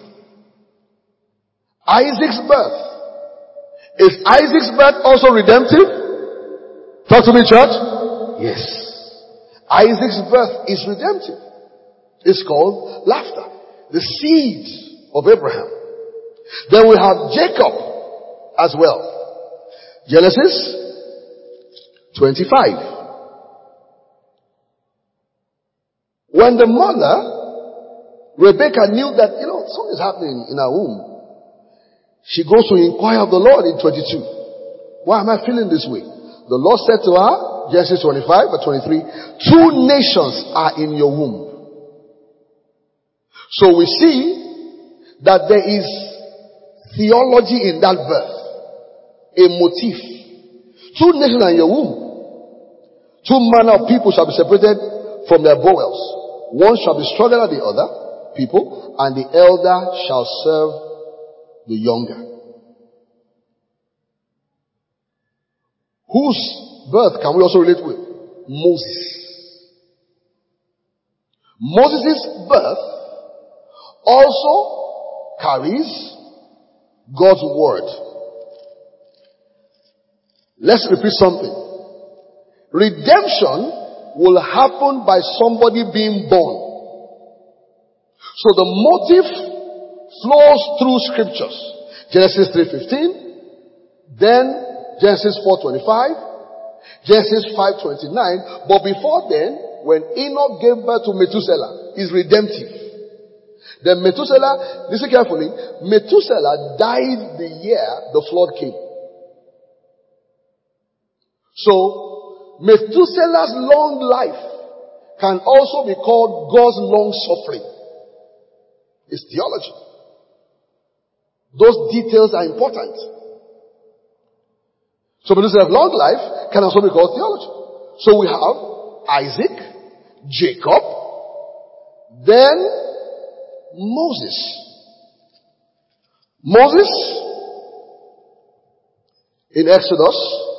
Isaac's birth. Is Isaac's birth also redemptive? Talk to me, church. Yes. Isaac's birth is redemptive. It's called laughter. The seed of Abraham. Then we have Jacob as well. Genesis 25. When the mother, Rebecca, knew that, something is happening in her womb, she goes to inquire of the Lord in 22. Why am I feeling this way? The Lord said to her, Genesis 25 or 23, 2 nations are in your womb. So we see that there is theology in that birth. A motif. 2 nations are in your womb. 2 manner of people shall be separated from their bowels. One shall be stronger than the other people, and the elder shall serve the younger. Whose birth can we also relate with? Moses. Moses' birth also carries God's word. Let's repeat something. Redemption will happen by somebody being born. So the motive flows through scriptures. Genesis 3:15, then Genesis 4:25, Genesis 5:29. But before then, when Enoch gave birth to Methuselah, is redemptive. Then Methuselah, listen carefully, Methuselah died the year the flood came. So, Methuselah's long life can also be called God's long suffering. It's theology. Those details are important. So when you say long life can also be called theology. So we have Isaac, Jacob, then Moses. Moses in Exodus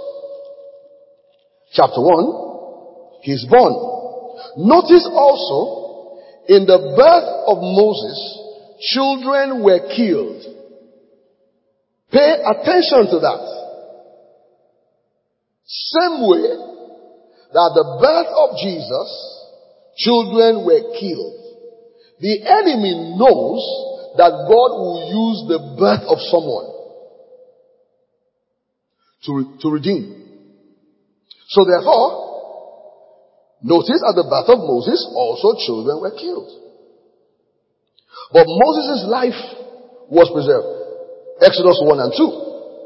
chapter 1, he's born. Notice also in the birth of Moses, children were killed. Pay attention to that. Same way that the birth of Jesus, children were killed. The enemy knows that God will use the birth of someone to redeem. So therefore, notice at the birth of Moses, also children were killed. But Moses' life was preserved. Exodus 1 and 2.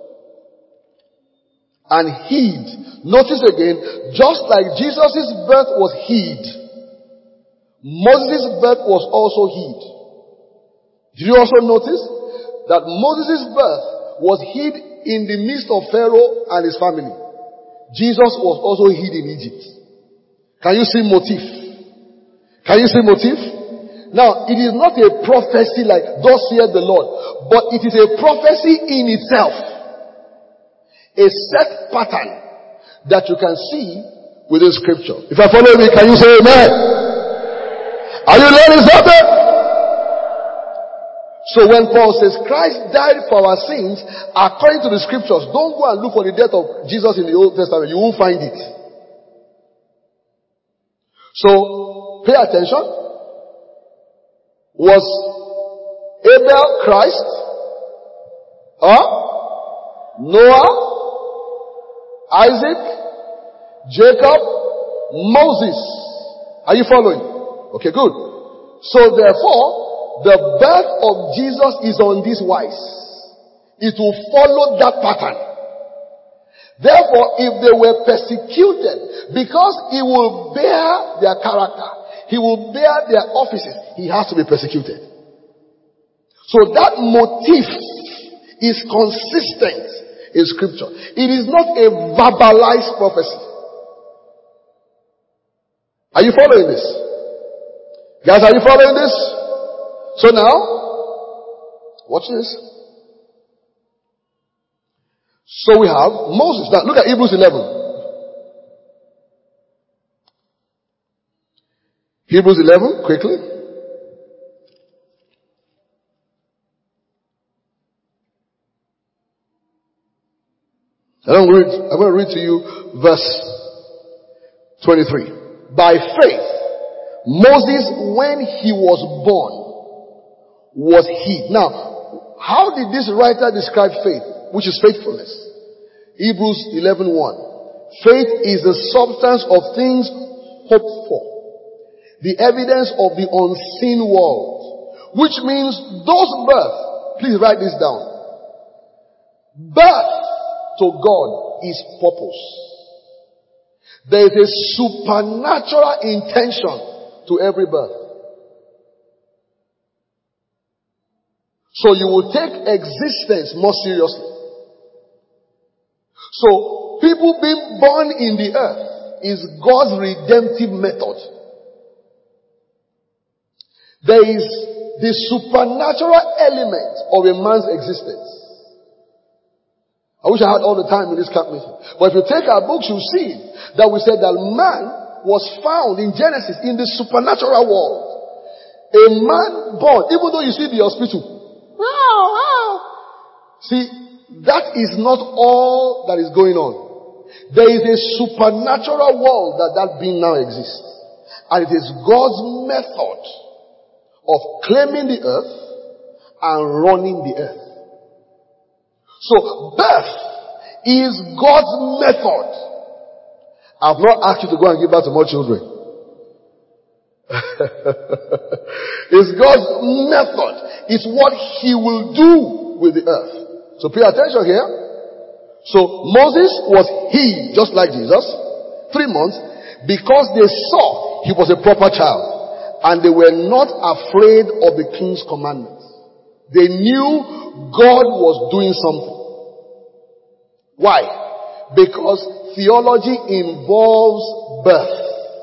And hid. Notice again, just like Jesus' birth was hid, Moses' birth was also hid. Did you also notice that Moses' birth was hid in the midst of Pharaoh and his family? Jesus was also hid in Egypt. Can you see motif? Can you see motif? Now, it is not a prophecy like, thus saith the Lord, but it is a prophecy in itself. A set pattern that you can see within scripture. If I follow me, can you say amen? Are you learning something? So when Paul says Christ died for our sins according to the scriptures, don't go and look for the death of Jesus in the Old Testament. You won't find it. So pay attention. Was Abel Christ? Noah? Isaac, Jacob, Moses. Are you following? Okay, good. So therefore, the birth of Jesus is on this wise. It will follow that pattern. Therefore, if they were persecuted, because he will bear their character, he will bear their offices, he has to be persecuted. So that motif is consistent in scripture. It is not a verbalized prophecy. Are you following this? Guys, are you following this? So now, watch this. So we have Moses. Now look at Hebrews 11. Hebrews 11, quickly. I'm going to read to you verse 23. By faith, Moses, when he was born, was hid. Now, how did this writer describe faith, which is faithfulness? Hebrews 11:1. Faith is the substance of things hoped for, the evidence of the unseen world, which means those birth. Please write this down. Birth to God is purpose. There is a supernatural intention to every birth. So you will take existence more seriously. So people being born in the earth is God's redemptive method. There is the supernatural element of a man's existence. I wish I had all the time in this camp meeting. But if you take our books, you'll see that we said that man was found in Genesis in the supernatural world. A man born, even though you see the hospital. See, that is not all that is going on. There is a supernatural world that being now exists. And it is God's method of claiming the earth and running the earth. So birth is God's method. I've not asked you to go and give birth to more children. It's God's method. It's what he will do with the earth. So pay attention here. So Moses was hid, just like Jesus, 3 months, because they saw he was a proper child and they were not afraid of the king's commandments. They knew God was doing something. Why? Because theology involves birth.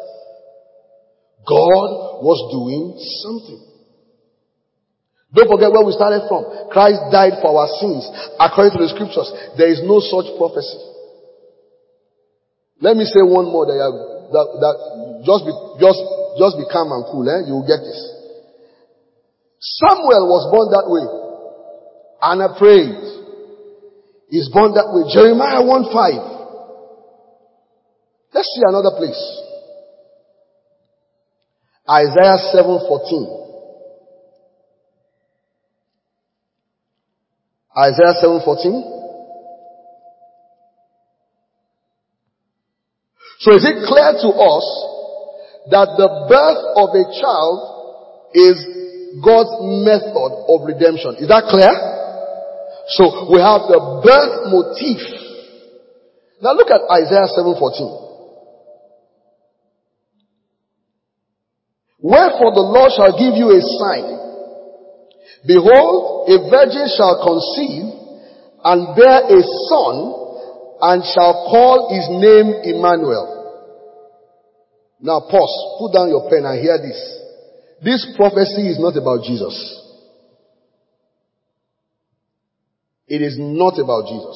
God was doing something. Don't forget where we started from. Christ died for our sins. According to the scriptures, there is no such prophecy. Let me say one more just be calm and cool, You will get this. Samuel was born that way. Anna prayed. He's born that way. Jeremiah 1:5. Let's see another place. Isaiah 7:14. Isaiah 7:14. So is it clear to us that the birth of a child is God's method of redemption? Is that clear? So we have the birth motif. Now look at Isaiah 7:14. Wherefore the Lord shall give you a sign. Behold, a virgin shall conceive and bear a son, and shall call his name Emmanuel. Now pause, put down your pen and hear this. This prophecy is not about Jesus. It is not about Jesus.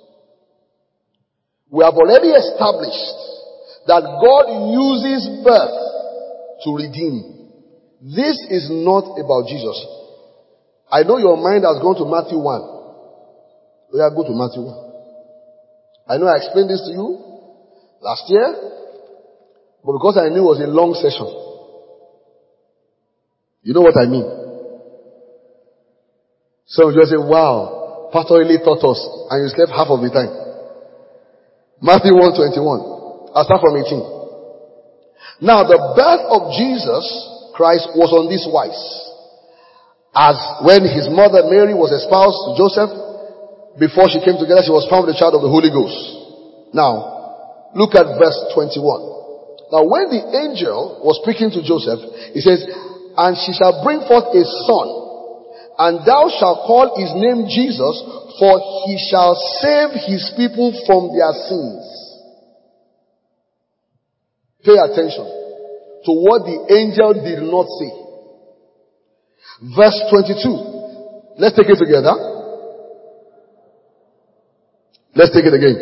We have already established that God uses birth to redeem. This is not about Jesus. I know your mind has gone to Matthew 1. Yeah, go to Matthew 1. I know I explained this to you last year, but because I knew it was a long session. You know what I mean? So you just say, wow, Pastor really taught us, and you slept half of the time. Matthew 1:21. I'll start from 18. Now the birth of Jesus Christ was on this wise. As when his mother Mary was espoused to Joseph, before she came together, she was found with the child of the Holy Ghost. Now, look at verse 21. Now when the angel was speaking to Joseph, he says, and she shall bring forth a son, and thou shalt call his name Jesus, for he shall save his people from their sins. Pay attention to what the angel did not say. Verse 22. Let's take it together. Let's take it again.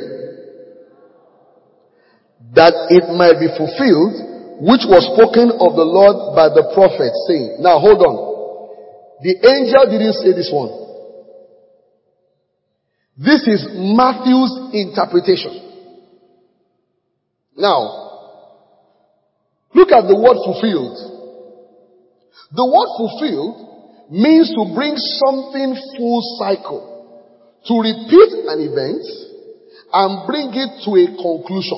That it might be fulfilled, which was spoken of the Lord by the prophet, saying. Now hold on. The angel didn't say this one. This is Matthew's interpretation. Now, look at the word fulfilled. The word fulfilled means to bring something full cycle. To repeat an event and bring it to a conclusion.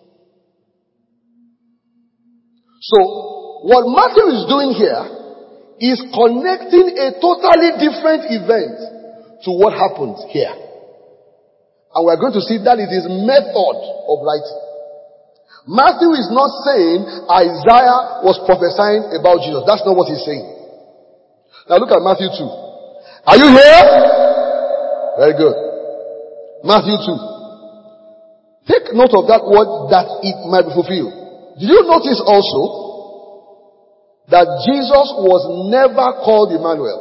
So, what Matthew is doing here is connecting a totally different event to what happened here. And we're going to see that it is method of writing. Matthew is not saying Isaiah was prophesying about Jesus. That's not what he's saying. Now look at Matthew 2. Are you here? Very good. Matthew 2. Take note of that word, that it might be fulfilled. Did you notice also that Jesus was never called Emmanuel?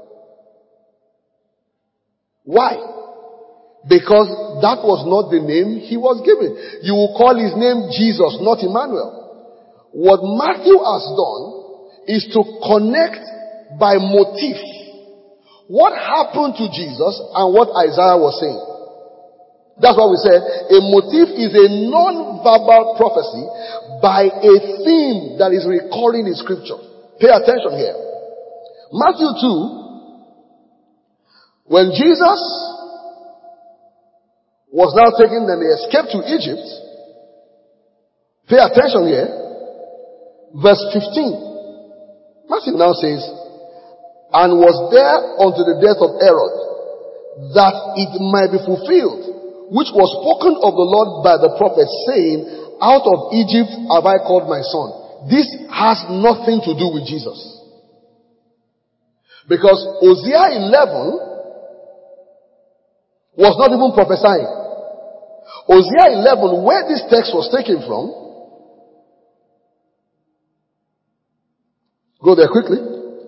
Why? Because that was not the name he was given. You will call his name Jesus, not Emmanuel. What Matthew has done is to connect by motif what happened to Jesus and what Isaiah was saying. That's why we said a motif is a non-verbal prophecy by a theme that is recurring in scripture. Pay attention here. Matthew 2, when Jesus was now taken and they escaped to Egypt, pay attention here, verse 15. Matthew now says, and was there unto the death of Herod, that it might be fulfilled, which was spoken of the Lord by the prophet, saying, out of Egypt have I called my son. This has nothing to do with Jesus. Because Hosea 11 was not even prophesying. Hosea 11, where this text was taken from, go there quickly.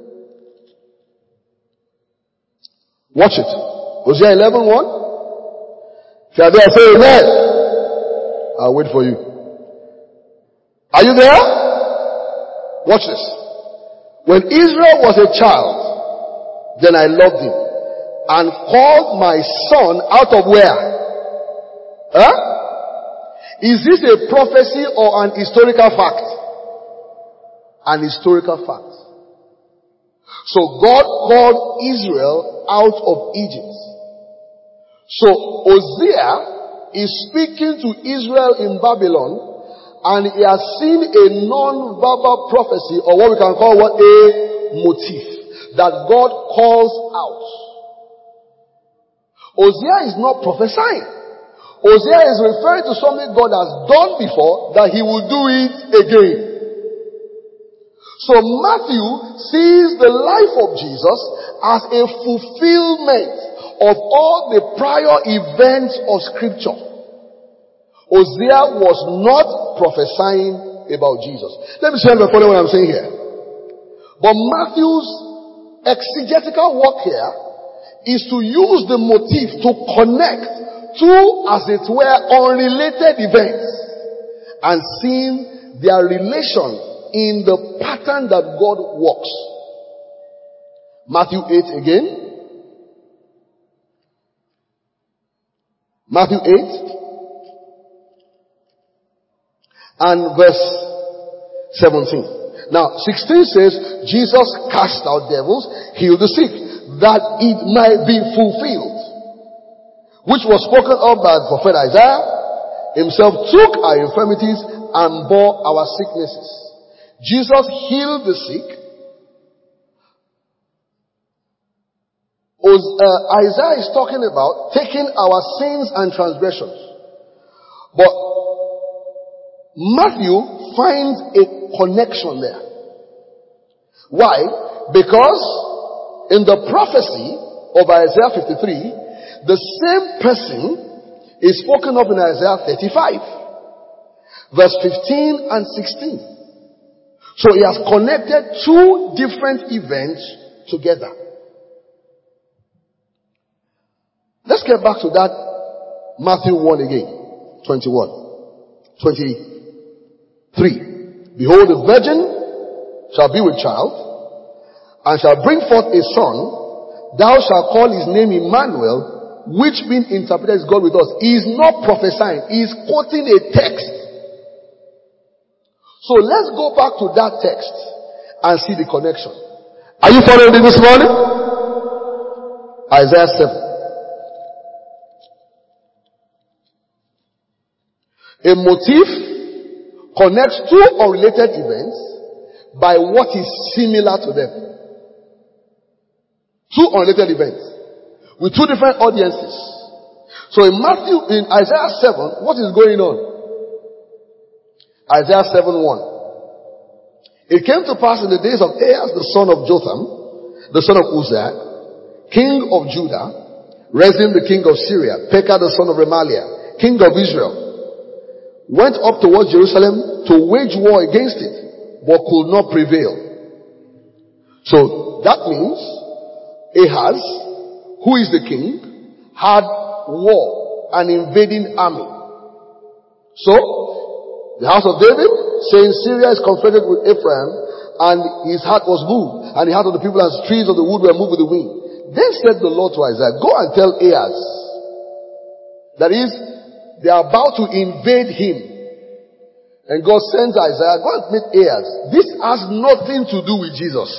Watch it. Hosea 11:1. If you are there, say amen. I'll wait for you. Are you there? Watch this. When Israel was a child, then I loved him and called my son out of where? Is this a prophecy or an historical fact? An historical fact. So God called Israel out of Egypt. So Hosea is speaking to Israel in Babylon, and he has seen a non-verbal prophecy, or what we can call a motif, that God calls out. Hosea is not prophesying. Hosea is referring to something God has done before, that he will do it again. So Matthew sees the life of Jesus as a fulfillment of all the prior events of Scripture. Hosea was not prophesying about Jesus. Let me see if you follow what I'm saying here. But Matthew's exegetical work here is to use the motif to connect two, as it were, unrelated events and seeing their relation in the pattern that God works. Matthew 8 again. Matthew 8 and verse 17. Now 16 says, Jesus cast out devils, healed the sick, that it might be fulfilled, which was spoken of by the prophet Isaiah. Himself took our infirmities and bore our sicknesses. Jesus healed the sick. Isaiah is talking about taking our sins and transgressions. But Matthew finds a connection there. Why? Because in the prophecy of Isaiah 53, the same person is spoken of in Isaiah 35, verse 15 and 16. So he has connected two different events together. Let's get back to that Matthew 1 again, 23. Behold, the virgin shall be with child, and shall bring forth a son. Thou shalt call his name Emmanuel, which being interpreted is God with us. He is not prophesying, he is quoting a text. So let's go back to that text and see the connection. Are you following me this morning? Isaiah 7. A motif connects two unrelated events by what is similar to them. Two unrelated events with two different audiences. So in Isaiah 7, what is going on? Isaiah 7:1. It came to pass in the days of Ahaz, the son of Jotham, the son of Uzziah, king of Judah, Rezin the king of Syria, Pekah the son of Remaliah, king of Israel, went up towards Jerusalem to wage war against it, but could not prevail. So that means Ahaz, who is the king, had war, an invading army. So the house of David, saying Syria is confronted with Ephraim, and his heart was moved, and the heart of the people and the trees of the wood were moved with the wind. Then said the Lord to Isaiah, go and tell Ahaz, that is, they are about to invade him. And God sends Isaiah, go and meet Ahaz. This has nothing to do with Jesus.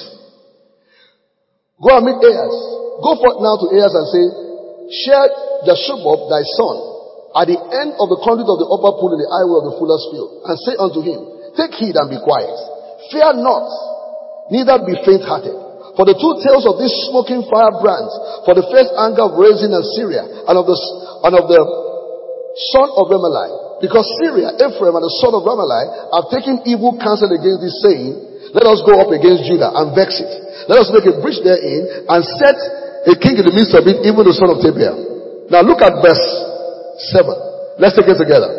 Go and meet Ahaz. Go forth now to Ahaz and say, share Jeshubab thy son at the end of the conduit of the upper pool in the highway of the fuller's field, and say unto him, take heed and be quiet. Fear not, neither be faint-hearted. For the two tails of this smoking fire brands, for the first anger of Rezin and Syria, and of the son of Remaliah. Because Syria, Ephraim, and the son of Remaliah have taken evil counsel against thee, saying, let us go up against Judah and vex it. Let us make a breach therein, and set a king in the midst of it, even the son of Tabea. Now look at verse 7. Let's take it together.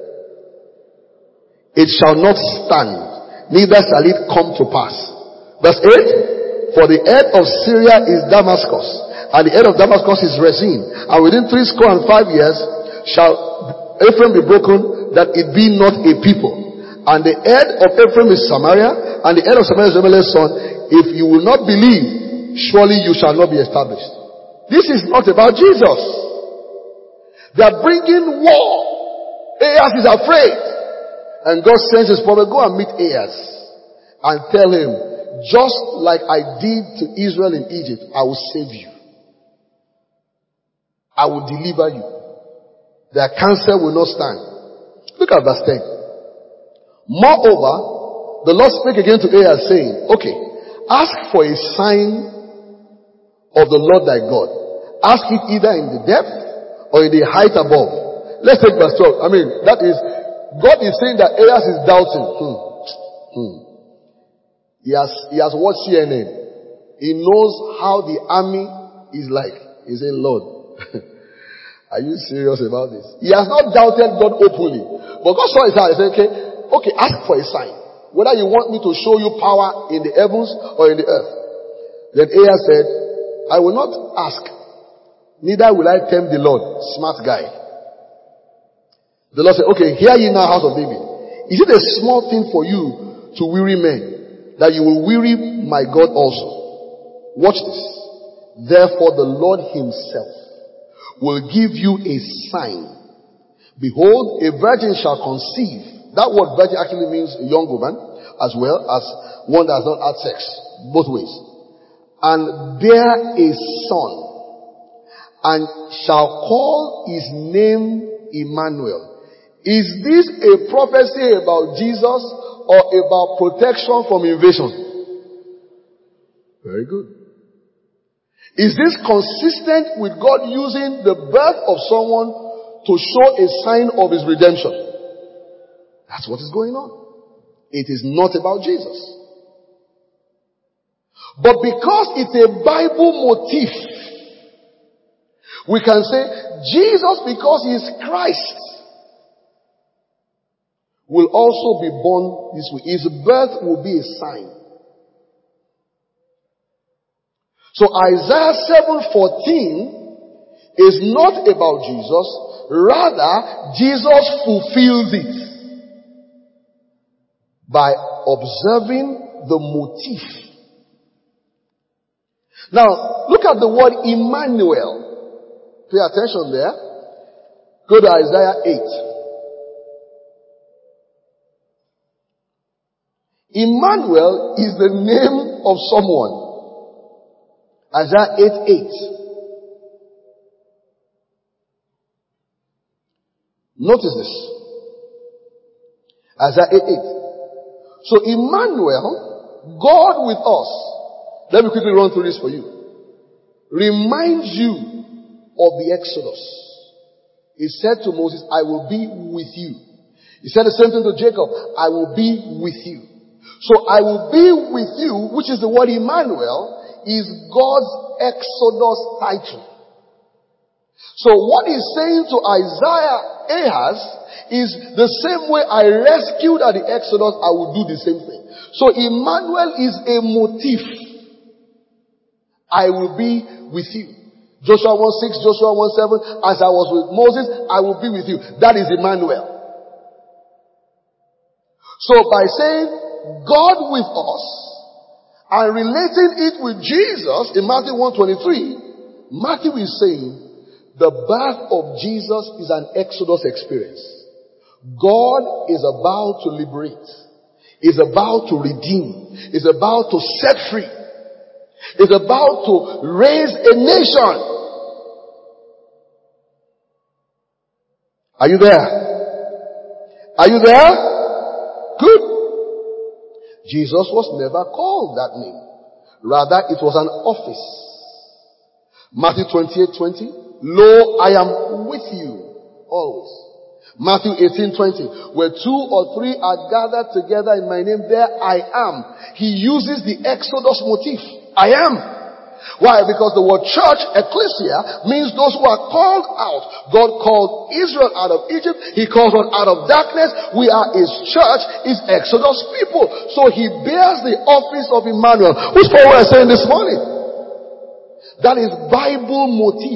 It shall not stand, neither shall it come to pass. Verse 8. For the head of Syria is Damascus, and the head of Damascus is Rezin. And within 65 years shall Ephraim be broken, that it be not a people. And the head of Ephraim is Samaria, and the head of Samaria is Remeliah's son. If you will not believe, surely you shall not be established. This is not about Jesus. They are bringing war. Ahaz is afraid. And God sends his prophet, go and meet Ahaz and tell him, just like I did to Israel in Egypt, I will save you. I will deliver you. Their counsel will not stand. Look at verse 10. Moreover, the Lord spake again to Ahaz, saying, okay, ask for a sign of the Lord thy God. Ask it either in the depth or in the height above. Let's take verse 12. That is, God is saying that Ahaz is doubting. He has watched CNN. He knows how the army is like. He's saying, Lord, are you serious about this? He has not doubted God openly. But God saw his heart. He said, okay, ask for a sign. Whether you want me to show you power in the heavens or in the earth. Then Ahaz said, I will not ask. Neither will I tempt the Lord. Smart guy. The Lord said, okay, hear ye now, house of David. Is it a small thing for you to weary men, that you will weary my God also? Watch this. Therefore the Lord himself will give you a sign. Behold, a virgin shall conceive. That word virgin actually means a young woman, as well as one that has not had sex. Both ways. And bear a son, and shall call his name Emmanuel. Is this a prophecy about Jesus or about protection from invasion? Very good. Is this consistent with God using the birth of someone to show a sign of his redemption? That's what is going on. It is not about Jesus. But because it's a Bible motif, we can say Jesus, because he is Christ, will also be born this way. His birth will be a sign. So Isaiah 7:14 is not about Jesus. Rather, Jesus fulfills it by observing the motif. Now, look at the word Emmanuel. Pay attention there. Go to Isaiah 8. Emmanuel is the name of someone. Isaiah 8:8. Notice this. Isaiah 8:8. So Emmanuel, God with us. Let me quickly run through this for you. Reminds you of the Exodus. He said to Moses, I will be with you. He said the same thing to Jacob, I will be with you. So I will be with you, which is the word Emmanuel, is God's Exodus title. So what he's saying to Ahaz is the same way I rescued at the Exodus, I will do the same thing. So Emmanuel is a motif. I will be with you. Joshua 1:6, Joshua 1:7, as I was with Moses, I will be with you. That is Emmanuel. So by saying God with us and relating it with Jesus in Matthew 1:23, Matthew is saying the birth of Jesus is an Exodus experience. God is about to liberate, is about to redeem, is about to set free, is about to raise a nation. Are you there? Are you there? Good. Jesus was never called that name. Rather, it was an office. Matthew 28:20. Lo, I am with you always. Matthew 18:20. Where 2 or 3 are gathered together in my name, there I am. He uses the Exodus motif. I am. Why? Because the word church, ecclesia, means those who are called out. God called Israel out of Egypt. He calls us out of darkness. We are his church, his Exodus people. So he bears the office of Emmanuel. Who's for what I'm saying this morning? That is Bible motif.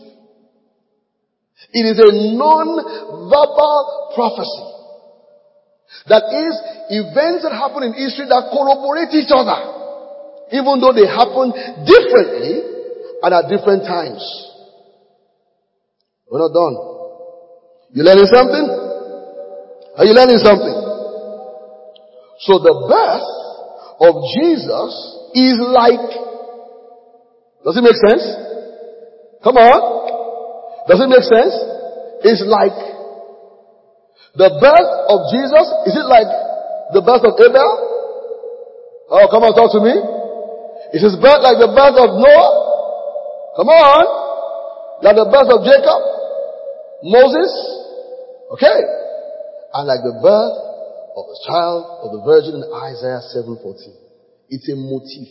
It is a non-verbal prophecy. That is, events that happen in history that corroborate each other. Even though they happen differently and at different times. We're not done. You learning something? Are you learning something? So the birth of Jesus is like, does it make sense? Come on. Does it make sense? It's like the birth of Jesus. Is it like the birth of Abel? Oh, come on, talk to me. Is his birth like the birth of Noah? Come on. Like the birth of Jacob? Moses? Okay. And like the birth of the child of the virgin in Isaiah 7:14. It's a motif.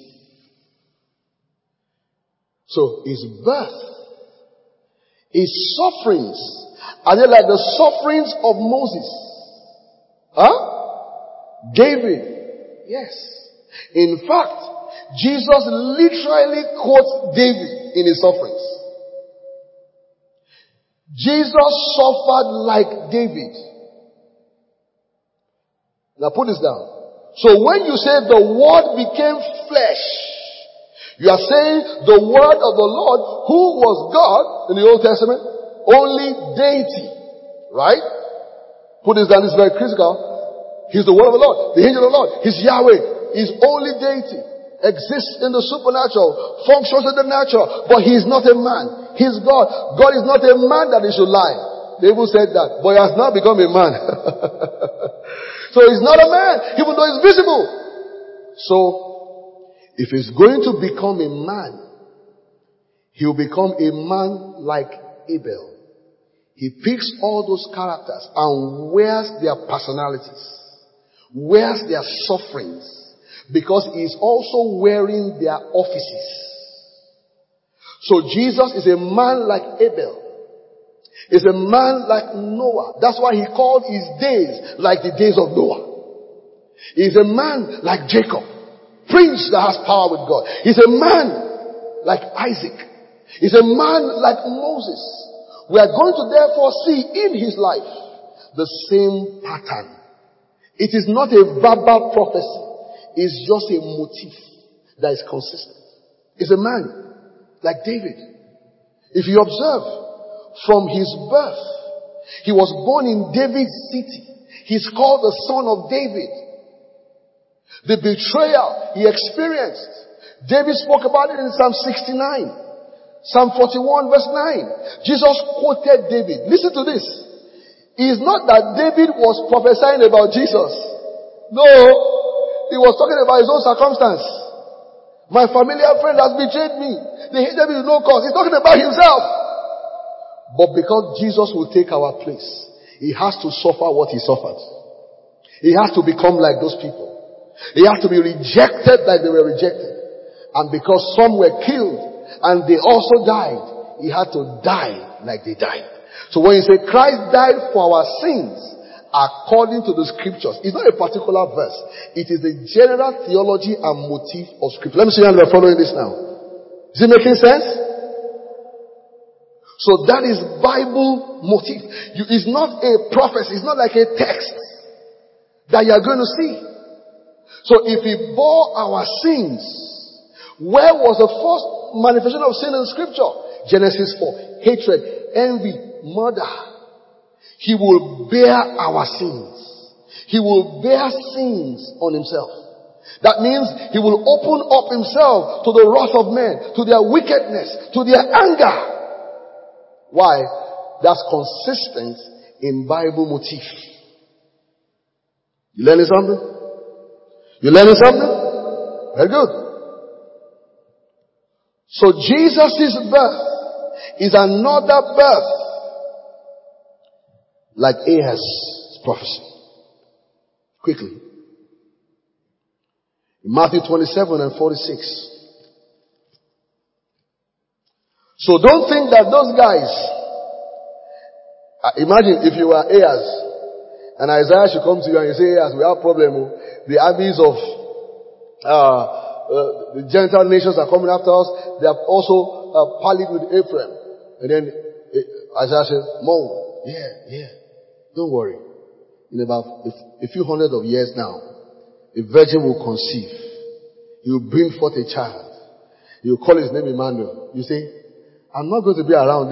So his birth, his sufferings, are they like the sufferings of Moses? Huh? David? Yes. In fact, Jesus literally quotes David in his sufferings. Jesus suffered like David. Now put this down. So when you say the word became flesh, you are saying the word of the Lord, who was God in the Old Testament, only deity. Right? Put this down, this is very critical. He's the word of the Lord, the angel of the Lord, he's Yahweh, he's only deity. Exists in the supernatural, functions in the natural, but he is not a man. He's God. God is not a man that he should lie. They even said that, but he has now become a man. So he's not a man, even though he's visible. So, if he's going to become a man, he'll become a man like Abel. He picks all those characters and wears their personalities, wears their sufferings, because he is also wearing their offices. So Jesus is a man like Abel. Is a man like Noah. That's why he called his days like the days of Noah. He is a man like Jacob, prince that has power with God. He's a man like Isaac. He's a man like Moses. We are going to therefore see in his life the same pattern. It is not a verbal prophecy. It's just a motif that is consistent. It's a man like David. If you observe, from his birth, he was born in David's city. He's called the son of David. The betrayal he experienced, David spoke about it in Psalm 69. Psalm 41 verse 9. Jesus quoted David. Listen to this. It is not that David was prophesying about Jesus. No. He was talking about his own circumstance. My familiar friend has betrayed me. They hated me with no cause. He's talking about himself. But because Jesus will take our place, he has to suffer what he suffered. He has to become like those people. He has to be rejected like they were rejected. And because some were killed and they also died, he had to die like they died. So when you say Christ died for our sins, according to the scriptures, it's not a particular verse. It is the general theology and motif of scripture. Let me see how we're following this now. Is it making sense? So that is Bible motif. It's not a prophecy. It's not like a text that you are going to see. So if he bore our sins, where was the first manifestation of sin in scripture? Genesis 4. Hatred, envy, murder. He will bear our sins. He will bear sins on himself. That means he will open up himself to the wrath of men, to their wickedness, to their anger. Why? That's consistent in Bible motif. You learning something? You learning something? Very good. So Jesus' birth is another birth like Ahaz's prophecy. Quickly. In Matthew 27 and 46. So don't think that those guys, imagine if you were Ahaz, and Isaiah should come to you and you say, Ahaz, we have a problem. The armies of the Gentile nations are coming after us. They have also parleyed with Ephraim. And then Isaiah said, Mo, yeah, don't worry. In about a few hundred of years now, a virgin will conceive. He will bring forth a child. He will call his name Emmanuel. You say, I'm not going to be around.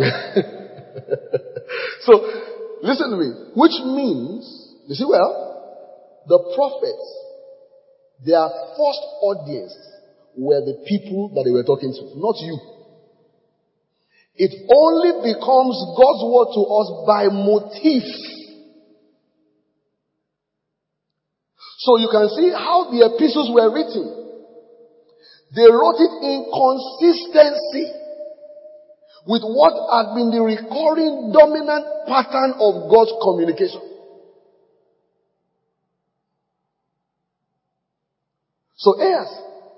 So, listen to me. Which means, you see, the prophets, their first audience were the people that they were talking to, not you. It only becomes God's word to us by motif. So you can see how the epistles were written. They wrote it in consistency with what had been the recurring dominant pattern of God's communication. So Ahaz,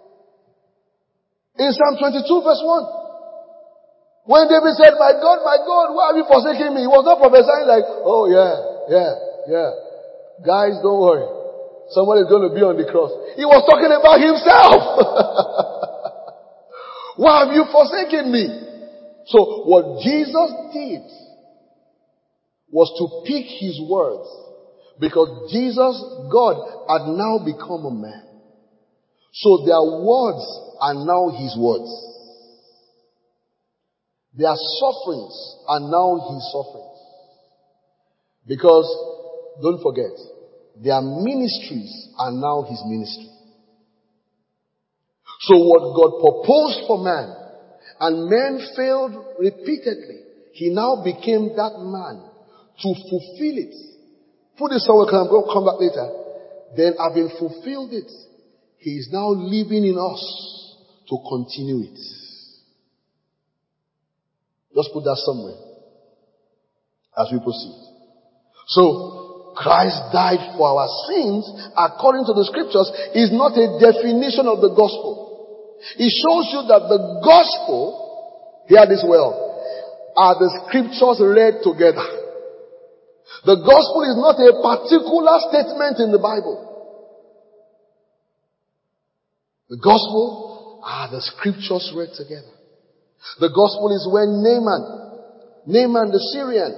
in Psalm 22 verse 1, when David said, my God, why have you forsaken me? He was not prophesying like, oh yeah. Guys, don't worry. Someone is going to be on the cross. He was talking about himself. Why have you forsaken me? So what Jesus did was to pick his words, because Jesus, God, had now become a man. So their words are now his words. Their sufferings are now his sufferings. Because, don't forget, their ministries are now his ministry. So what God proposed for man, and men failed repeatedly, he now became that man to fulfill it. Put this somewhere, I'm going to come back later. Then having fulfilled it, he is now living in us to continue it. Just put that somewhere as we proceed. So, Christ died for our sins according to the scriptures is not a definition of the gospel. It shows you that the gospel, hear this well, are the scriptures read together. The gospel is not a particular statement in the Bible. The gospel are the scriptures read together. The gospel is when Naaman the Syrian,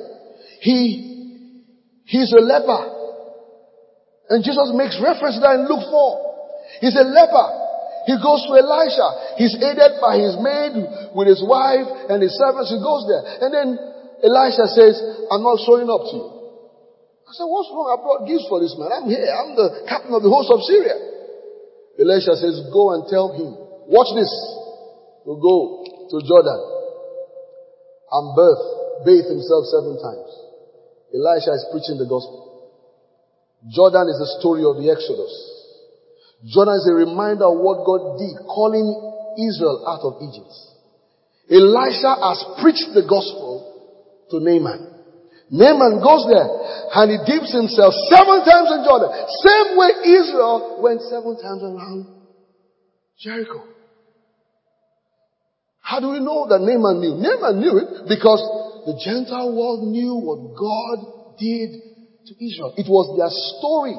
he's a leper. And Jesus makes reference to that in Luke 4. He's a leper. He goes to Elisha. He's aided by his maid with his wife and his servants. He goes there. And then Elisha says, I'm not showing up to you. I said, what's wrong? I brought gifts for this man. I'm here. I'm the captain of the host of Syria. Elisha says, go and tell him. Watch this. We'll go to Jordan and bathe himself 7 times. Elisha is preaching the gospel. Jordan is the story of the Exodus. Jordan is a reminder of what God did, calling Israel out of Egypt. Elisha has preached the gospel to Naaman. Naaman goes there and he dips himself 7 times in Jordan. Same way Israel went 7 times around Jericho. How do we know that Naaman knew? Naaman knew it because the Gentile world knew what God did to Israel. It was their story.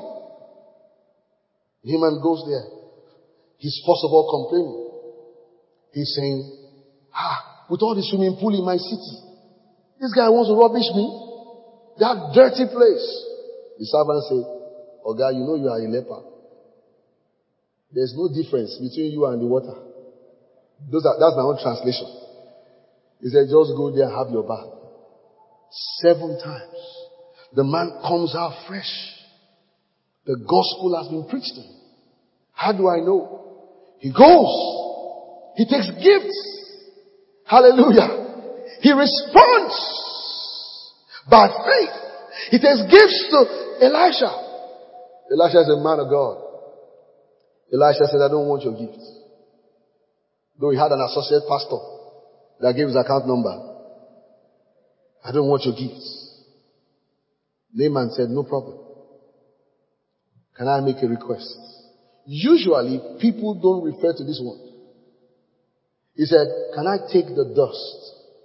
Naaman goes there. He's first of all complaining. He's saying, with all the swimming pool in my city, this guy wants to rubbish me. That dirty place. The servant said, oh God, you know you are a leper. There's no difference between you and the water. That's my own translation. He said, just go there and have your bath. 7 times. The man comes out fresh. The gospel has been preached to him. How do I know? He goes. He takes gifts. Hallelujah. He responds by faith. He takes gifts to Elisha. Elisha is a man of God. Elisha said, I don't want your gifts. Though he had an associate pastor that gave his account number. I don't want your gifts. Naaman said, no problem. Can I make a request? Usually, people don't refer to this one. He said, can I take the dust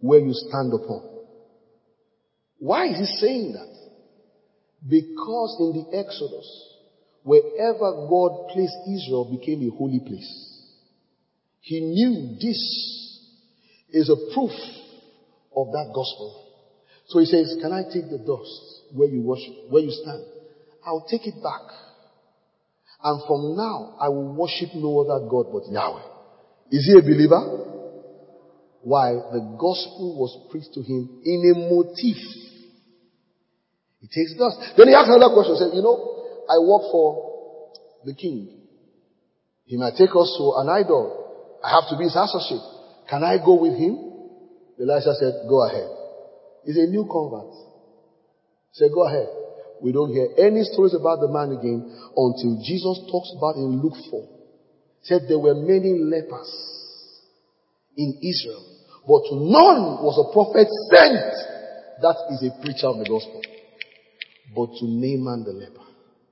where you stand upon. Why is he saying that? Because in the Exodus, wherever God placed Israel became a holy place. He knew this is a proof of that gospel. So he says, can I take the dust where you worship, where you stand? I'll take it back. And from now, I will worship no other God but Yahweh. Is he a believer? Why? The gospel was preached to him in a motif. He takes dust. Then he asks another question. He said, I work for the king. He might take us to an idol. I have to be his associate. Can I go with him? Elisha said, go ahead. He's a new convert. He said, go ahead. We don't hear any stories about the man again until Jesus talks about in Luke 4. He said there were many lepers in Israel, but to none was a prophet sent. That is a preacher of the gospel. But to Naaman the leper.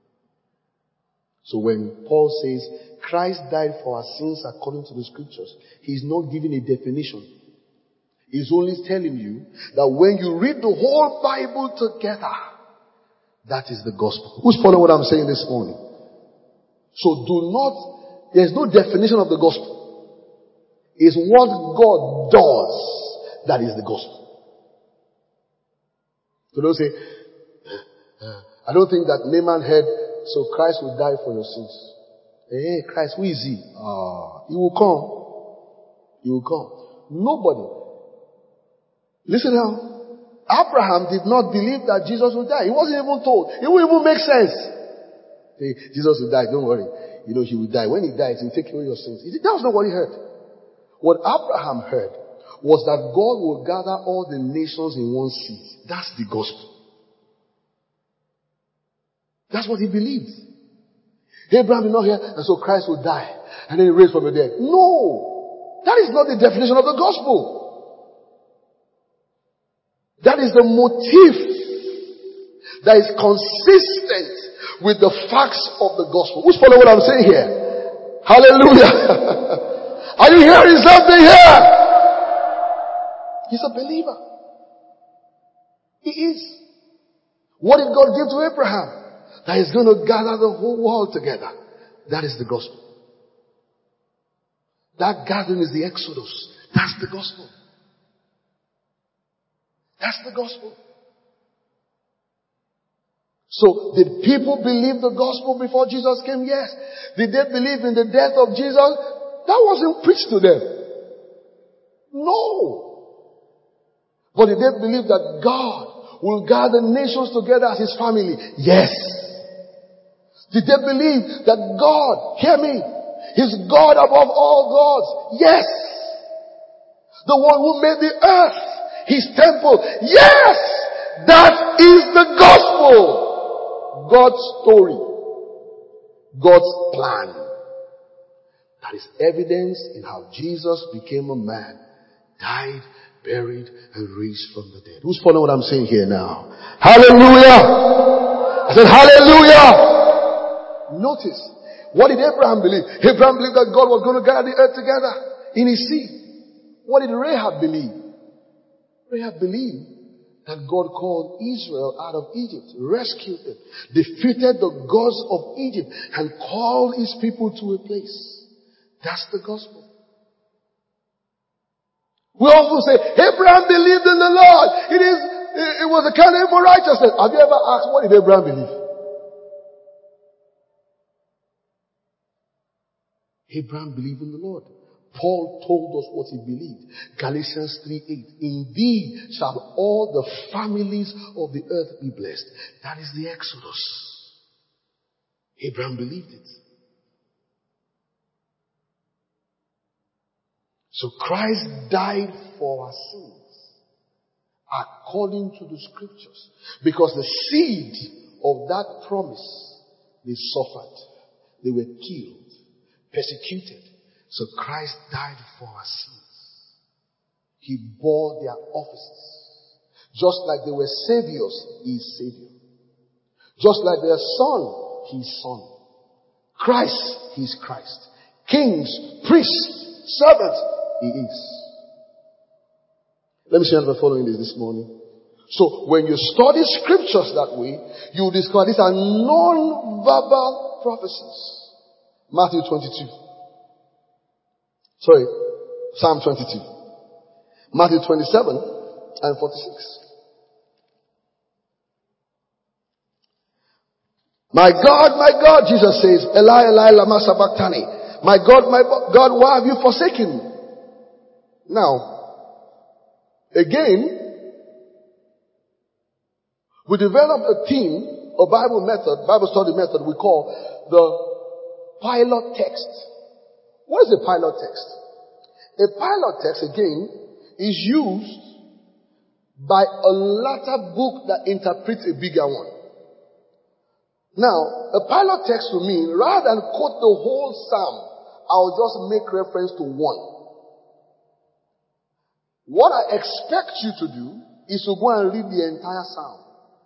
So when Paul says Christ died for our sins according to the scriptures, he's not giving a definition. He's only telling you that when you read the whole Bible together, that is the gospel. Who's following what I'm saying this morning? So there's no definition of the gospel. It's what God does that is the gospel. So don't say, I don't think that Naaman heard, so Christ will die for your sins. Hey, Christ, who is he? He will come. He will come. Nobody. Listen now. Abraham did not believe that Jesus would die. He wasn't even told. It wouldn't even make sense. Hey, Jesus will die. Don't worry. He will die. When he dies, he will take away your sins. That was not what he heard. What Abraham heard was that God will gather all the nations in one seat. That's the gospel. That's what he believed. Abraham did not hear, and so Christ will die, and then he raised from the dead. No! That is not the definition of the gospel. That is the motif that is consistent with the facts of the gospel. Who's following what I'm saying here? Hallelujah! Are you hearing something here? He's a believer. He is. What did God give to Abraham? That he's going to gather the whole world together. That is the gospel. That gathering is the Exodus. That's the gospel. That's the gospel. So, did people believe the gospel before Jesus came? Yes. Did they believe in the death of Jesus? That wasn't preached to them. No. But did they believe that God will gather nations together as his family? Yes. Did they believe that God, hear me, is God above all gods? Yes. The one who made the earth, his temple. Yes! That is the gospel. God's story. God's plan. That is evidenced in how Jesus became a man, died, buried, and raised from the dead. Who's following what I'm saying here now? Hallelujah! I said hallelujah! Notice, what did Abraham believe? Abraham believed that God was going to gather the earth together in his seed. What did Rahab believe? Rahab believed that God called Israel out of Egypt, rescued them, defeated the gods of Egypt, and called his people to a place. That's the gospel. We often say, Abraham believed in the Lord. It was a kind of righteousness. Have you ever asked, what did Abraham believe? Abraham believed in the Lord. Paul told us what he believed. Galatians 3:8. In thee shall all the families of the earth be blessed. That is the Exodus. Abraham believed it. So Christ died for our sins according to the scriptures. Because the seed of that promise, they suffered. They were killed, persecuted. So Christ died for our sins. He bore their offices. Just like they were saviors, he is savior. Just like their son, he is son. Christ, he is Christ. Kings, priests, servants, he is. Let me see if I'm following this morning. So when you study scriptures that way, you discover these are non-verbal prophecies. Matthew 22. Sorry, Psalm 22. Matthew 27 and 46. My God, Jesus says, Eli, Eli, lama sabachthani. My God, why have you forsaken me? Now, again, we developed a theme, a Bible study method we call the pilot text. What is a pilot text? A pilot text, again, is used by a latter book that interprets a bigger one. Now, a pilot text will mean, rather than quote the whole psalm, I'll just make reference to one. What I expect you to do is to go and read the entire psalm.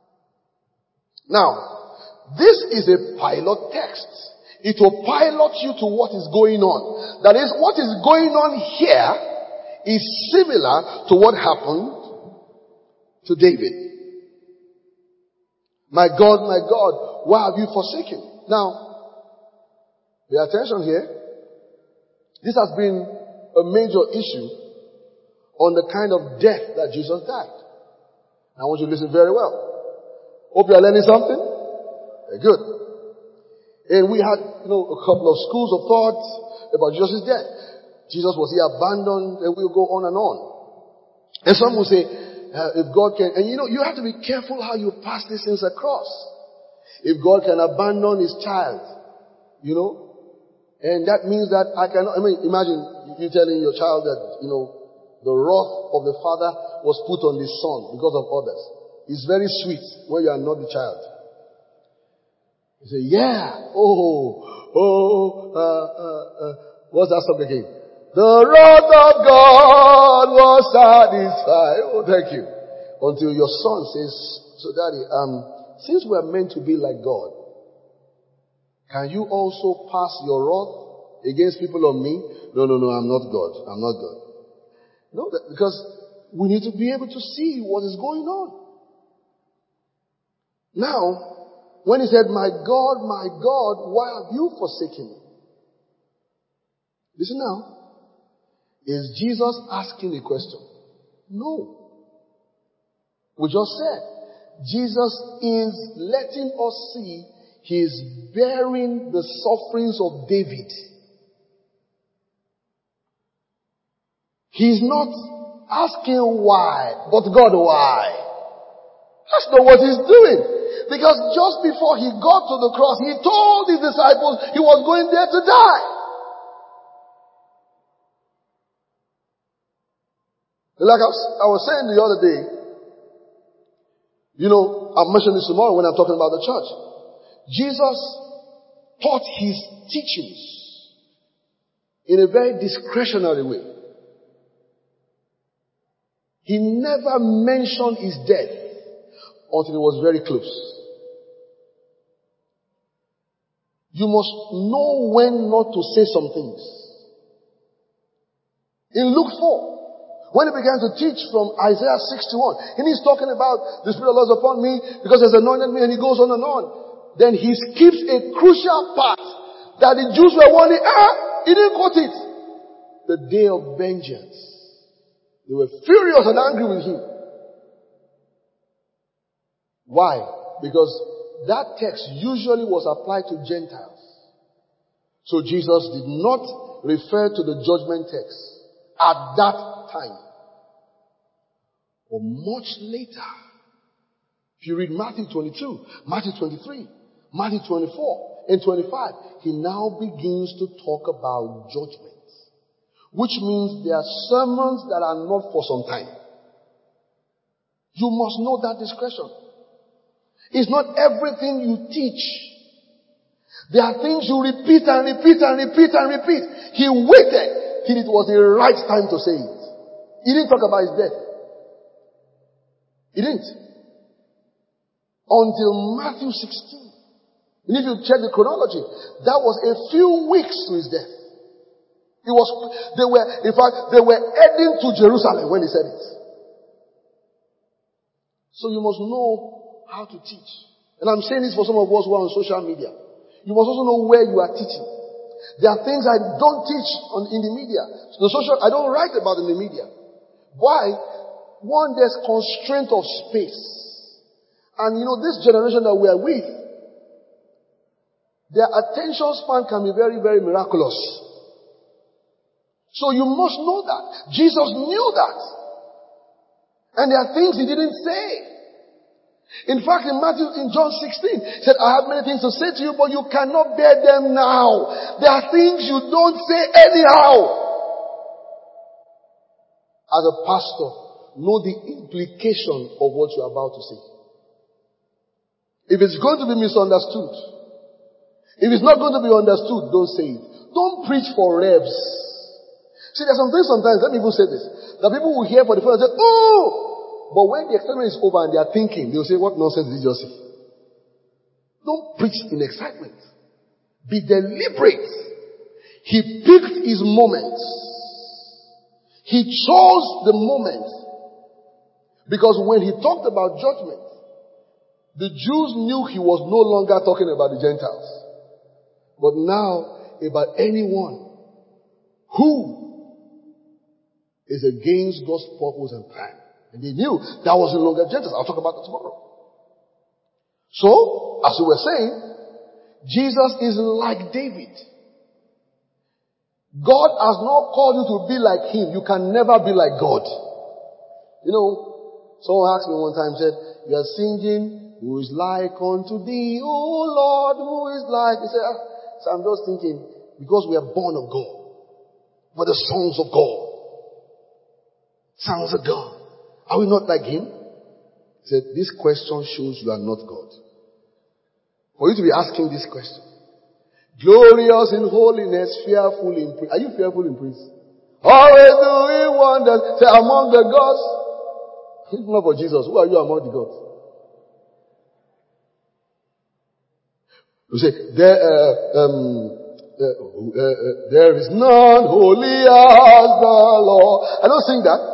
Now, this is a pilot text. It will pilot you to what is going on. That is, what is going on here is similar to what happened to David. My God, why have you forsaken? Now, pay attention here. This has been a major issue on the kind of death that Jesus died. I want you to listen very well. Hope you are learning something. Very good. And we had, a couple of schools of thought about Jesus' death. Jesus, was he abandoned? And we'll go on and on. And some will say, if God can, and you have to be careful how you pass these things across. If God can abandon his child, and that means that imagine you telling your child that, the wrath of the father was put on the son because of others. It's very sweet when you are not the child. You say, what's that song again? The wrath of God was satisfied. Oh, thank you. Until your son says, so daddy, since we are meant to be like God, can you also pass your wrath against people on me? No, I'm not God. I'm not God. No, because we need to be able to see what is going on. Now, when he said, my God, why have you forsaken me? Listen now. Is Jesus asking a question? No. We just said, Jesus is letting us see he's bearing the sufferings of David. He's not asking why, but God, why? That's not what he's doing. Because just before he got to the cross, he told his disciples he was going there to die. Like I was saying the other day, I'll mention this tomorrow when I'm talking about the church. Jesus taught his teachings in a very discretionary way. He never mentioned his death until it was very close. You must know when not to say some things. In Luke 4, when he began to teach from Isaiah 61, and he's talking about the Spirit of the Lord is upon me because he has anointed me, and he goes on and on. Then he skips a crucial part that the Jews were wondering, he didn't quote it. The day of vengeance. They were furious and angry with him. Why? Because that text usually was applied to Gentiles. So Jesus did not refer to the judgment text at that time. But much later, if you read Matthew 22, Matthew 23, Matthew 24, and 25, he now begins to talk about judgment. Which means there are sermons that are not for some time. You must know that discretion. It's not everything you teach. There are things you repeat and repeat and repeat and repeat. He waited till it was the right time to say it. He didn't talk about his death. He didn't. Until Matthew 16. And if you check the chronology, that was a few weeks to his death. They were heading to Jerusalem when he said it. So you must know how to teach. And I'm saying this for some of us who are on social media. You must also know where you are teaching. There are things I don't teach in the media. I don't write about in the media. Why? One, there's constraint of space. And this generation that we are with, their attention span can be very, very miraculous. So you must know that. Jesus knew that. And there are things he didn't say. In fact, in John 16, he said, I have many things to say to you, but you cannot bear them now. There are things you don't say anyhow. As a pastor, know the implication of what you're about to say. If it's going to be misunderstood, if it's not going to be understood, don't say it. Don't preach for revs. See, there's some things sometimes, let me even say this, that people will hear for the first time and say, oh! But when the experiment is over and they are thinking, they will say, what nonsense did you just say? Don't preach in excitement. Be deliberate. He picked his moment. He chose the moment. Because when he talked about judgment, the Jews knew he was no longer talking about the Gentiles. But now, about anyone who is against God's purpose and plan. And they knew that was no longer Gentiles. I'll talk about that tomorrow. So, as we were saying, Jesus is like David. God has not called you to be like him. You can never be like God. Someone asked me one time, said, you are singing, who is like unto thee, oh Lord, who is like? He said, so I'm just thinking, because we are born of God. We're the sons of God. Sons of God. Are we not like him? He said, this question shows you are not God. For you to be asking this question. Glorious in holiness, fearful in praise. Are you fearful in praise? Always doing wonders. Say, among the gods. If not for Jesus, who are you among the gods? You say, there is none holy as the Lord. I don't sing that.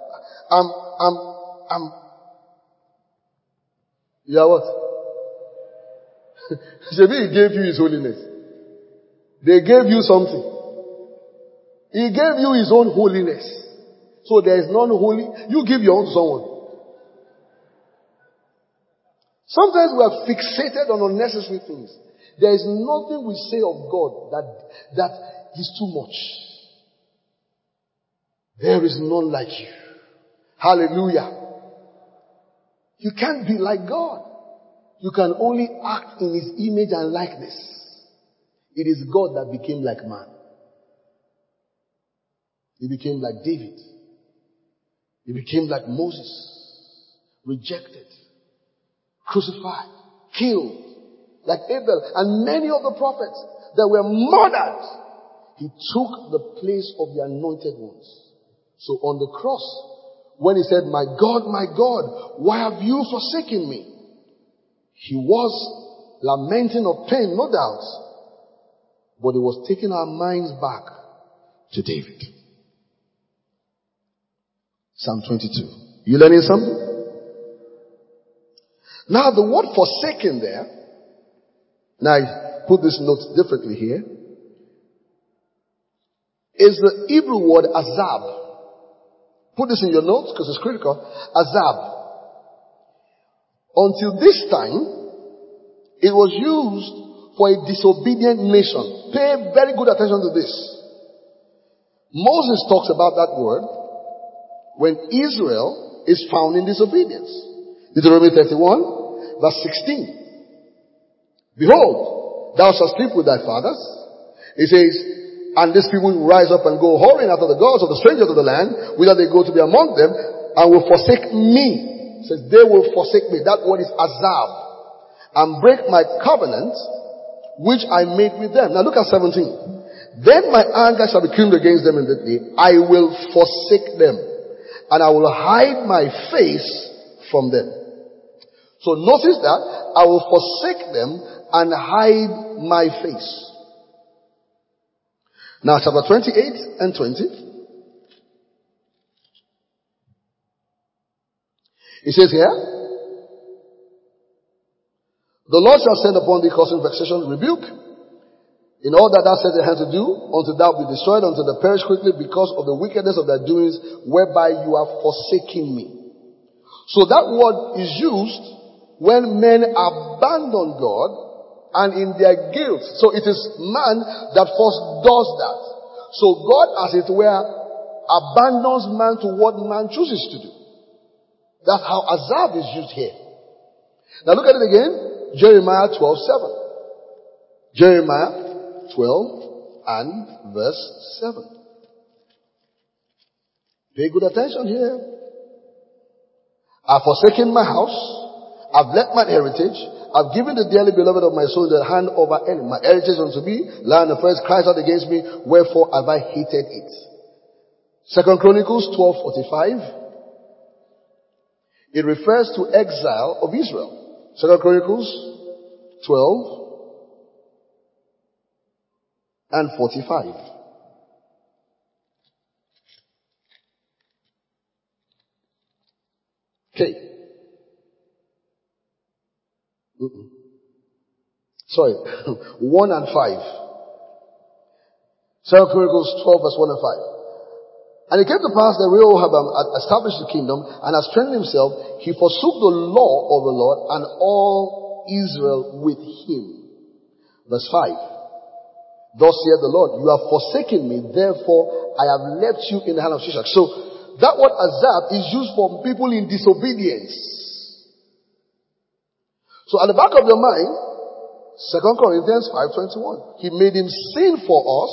You are what? He gave you his holiness. They gave you something. He gave you his own holiness. So there is none holy. You give your own to someone. Sometimes we are fixated on unnecessary things. There is nothing we say of God that is too much. There is none like you. Hallelujah. You can't be like God. You can only act in his image and likeness. It is God that became like man. He became like David. He became like Moses. Rejected. Crucified. Killed. Like Abel and many of the prophets that were murdered. He took the place of the anointed ones. So on the cross, when he said, my God, why have you forsaken me? He was lamenting of pain, no doubt. But he was taking our minds back to David. Psalm 22. You learning something? Now the word forsaken there, now I put this note differently here, is the Hebrew word azab. Put this in your notes because it's critical. Azab. Until this time, it was used for a disobedient nation. Pay very good attention to this. Moses talks about that word when Israel is found in disobedience. Deuteronomy 31, verse 16. Behold, thou shalt sleep with thy fathers. It says, and these people will rise up and go whoring after the gods of the strangers of the land, whither they go to be among them, and will forsake me. It says, they will forsake me. That word is azab. And break my covenant, which I made with them. Now look at 17. Then my anger shall be kindled against them in that day. I will forsake them, and I will hide my face from them. So notice that, I will forsake them and hide my face. Now chapter 28 and 20. It says here, The Lord shall send upon thee causing vexation, rebuke, in all that thou set thy hand to do, until thou be destroyed, until thou perish quickly, because of the wickedness of thy doings, whereby you are forsaking me. So that word is used when men abandon God and in their guilt. So it is man that first does that. So God, as it were, abandons man to what man chooses to do. That's how azab is used here. Now look at it again. Jeremiah 12:7. Jeremiah 12 and verse 7. Pay good attention here. I've forsaken my house. I've left my heritage. I've given the dearly beloved of my soul the hand over enemy. My heritage unto me, land of first cries out against me. Wherefore have I hated it? 2 Chronicles 12:45. It refers to exile of Israel. 2 Chronicles 12 and 45. Okay. Sorry. 1 and 5. 2 Chronicles 12 verse 1 and 5. And it came to pass that Rehoboam had established the kingdom and had strengthened himself. He forsook the law of the Lord and all Israel with him. Verse 5. Thus saith the Lord, you have forsaken me, therefore I have left you in the hand of Shishak. So that word azab is used for people in disobedience. So at the back of your mind, 2 Corinthians 5:21. He made him sin for us.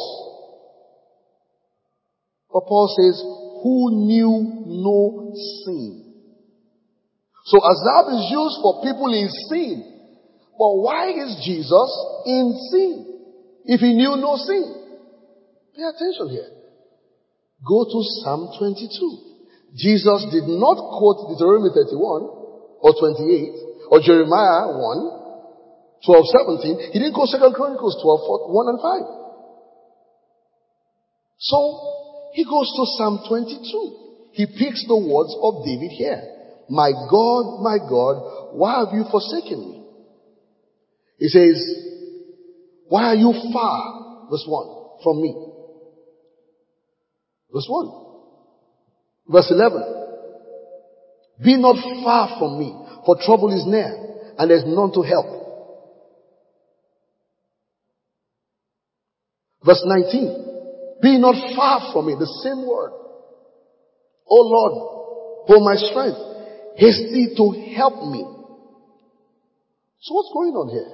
But Paul says, who knew no sin. So azab is used for people in sin. But why is Jesus in sin if he knew no sin? Pay attention here. Go to Psalm 22. Jesus did not quote Deuteronomy 31 or 28 or Jeremiah 1, 12, 17. He didn't quote 2 Chronicles 12, 1 and 5. So, he goes to Psalm 22. He picks the words of David here. My God, why have you forsaken me? He says, why are you far, verse 1, from me? Verse 1. Verse 11. Be not far from me, for trouble is near, and there's none to help. Verse 19. Be not far from me. The same word. O Lord, for my strength, hasty to help me. So what's going on here?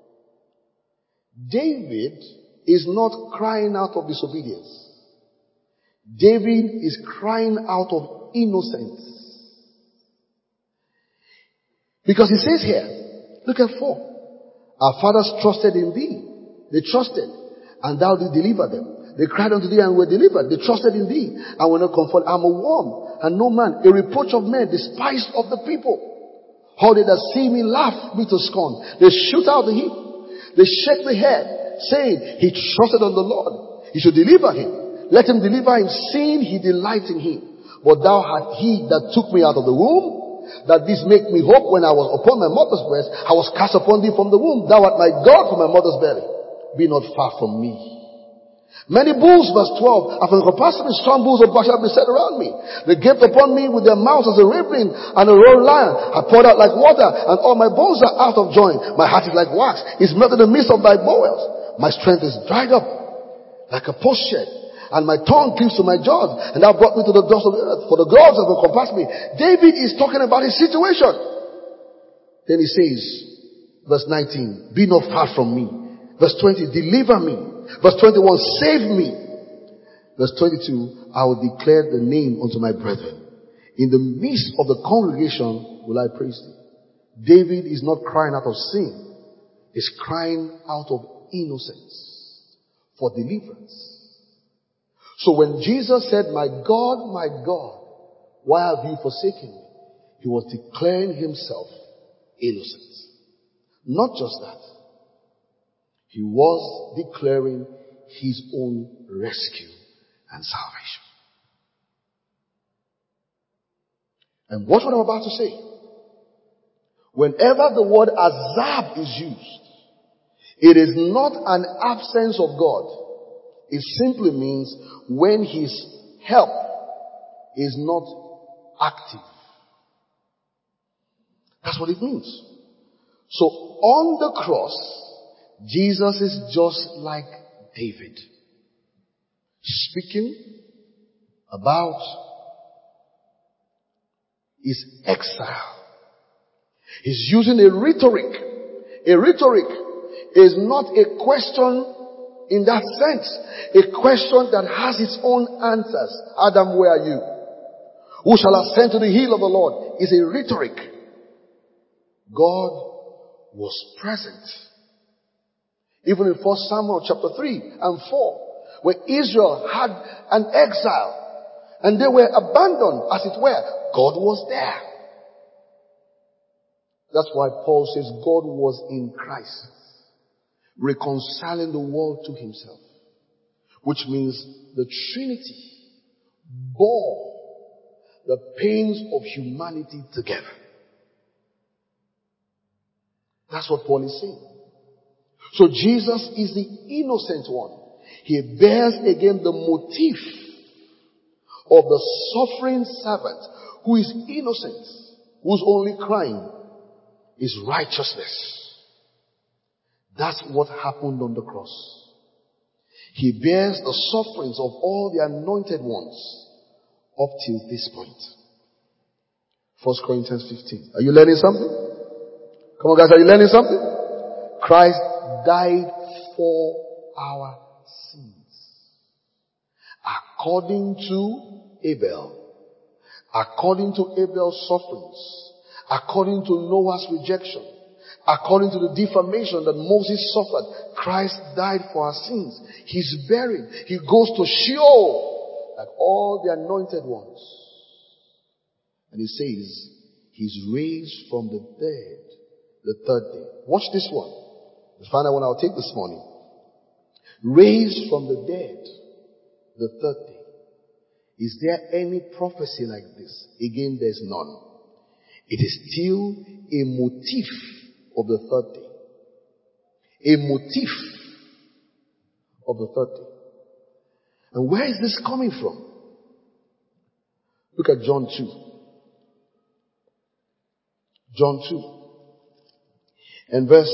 David is not crying out of disobedience. David is crying out of innocence. Because he says here, look at 4. Our fathers trusted in thee. They trusted, and thou did deliver them. They cried unto thee and were delivered. They trusted in thee and were not confounded. I'm a worm and no man, a reproach of men, despised of the people. How they that see me laugh me to scorn. They shoot out the hip. They shake the head, saying, he trusted on the Lord. He should deliver him. Let him deliver him, seeing he delights in him. But thou art he that took me out of the womb, that this make me hope when I was upon my mother's breast. I was cast upon thee from the womb. Thou art my God from my mother's belly. Be not far from me. Many bulls, verse 12, have encompassed me, strong bulls of Bashan have been set around me. They gaped upon me with their mouths as a raven and a roaring lion. I poured out like water, and all my bones are out of joint. My heart is like wax, it's melted in the midst of thy bowels. My strength is dried up like a potsherd, and my tongue cleaves to my jaws, and thou brought me to the dust of the earth, for the gods have encompassed me. David is talking about his situation. Then he says, verse 19, be not far from me. Verse 20, deliver me. Verse 21, save me. Verse 22, I will declare the name unto my brethren. In the midst of the congregation will I praise thee. David is not crying out of sin. He's crying out of innocence for deliverance. So when Jesus said, my God, why have you forsaken me? He was declaring himself innocent. Not just that. He was declaring his own rescue and salvation. And watch what I'm about to say. Whenever the word azab is used, it is not an absence of God. It simply means when his help is not active. That's what it means. So on the cross, Jesus is just like David, speaking about his exile. He's using a rhetoric. A rhetoric is not a question in that sense. A question that has its own answers. Adam, where are you? Who shall ascend to the hill of the Lord? Is a rhetoric. God was present. Even in 1 Samuel chapter 3 and 4, where Israel had an exile and they were abandoned, as it were, God was there. That's why Paul says God was in Christ, reconciling the world to himself, which means the Trinity bore the pains of humanity together. That's what Paul is saying. So Jesus is the innocent one. He bears again the motif of the suffering servant who is innocent, whose only crime is righteousness. That's what happened on the cross. He bears the sufferings of all the anointed ones up till this point. 1 Corinthians 15. Are you learning something? Come on guys, are you learning something? Christ died for our sins. According to Abel. According to Abel's sufferings. According to Noah's rejection. According to the defamation that Moses suffered, Christ died for our sins. He's buried. He goes to Sheol like all the anointed ones. And he says, he's raised from the dead the third day. Watch this one. The final one I'll take this morning. Raised from the dead the third day. Is there any prophecy like this? Again, there's none. It is still a motif of the third day. A motif of the third day. And where is this coming from? Look at John 2. John 2. And verse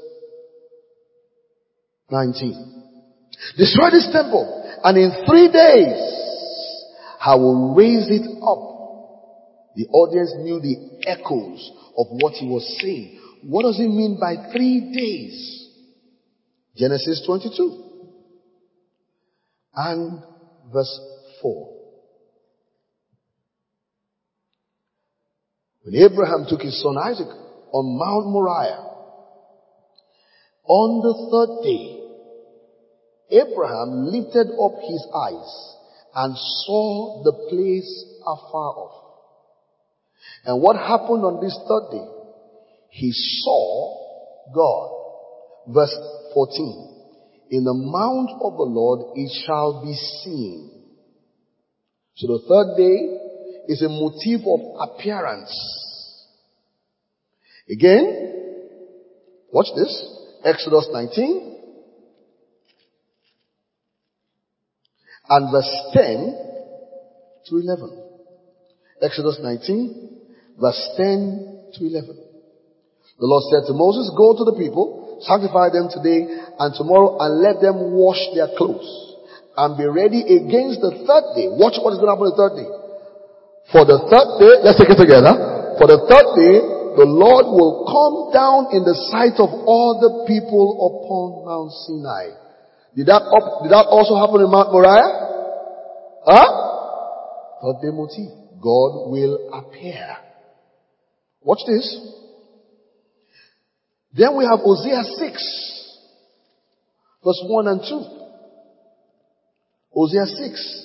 19. Destroy this temple, and in 3 days I will raise it up. The audience knew the echoes of what he was saying. What does it mean by 3 days? Genesis 22 and verse 4. When Abraham took his son Isaac on Mount Moriah, on the third day, Abraham lifted up his eyes and saw the place afar off. And what happened on this third day? He saw God. Verse 14. In the mount of the Lord it shall be seen. So the third day is a motif of appearance. Again, watch this. Exodus 19 and verse 10 to 11. Exodus 19 verse 10 to 11. The Lord said to Moses, go to the people, sanctify them today and tomorrow, and let them wash their clothes and be ready against the third day. Watch what is going to happen the third day. For the third day, let's take it together. For the third day, the Lord will come down in the sight of all the people upon Mount Sinai. Did that also happen in Mount Moriah? Third day motif. God will appear. Watch this. Then we have Hosea 6, verse 1 and 2. Hosea 6.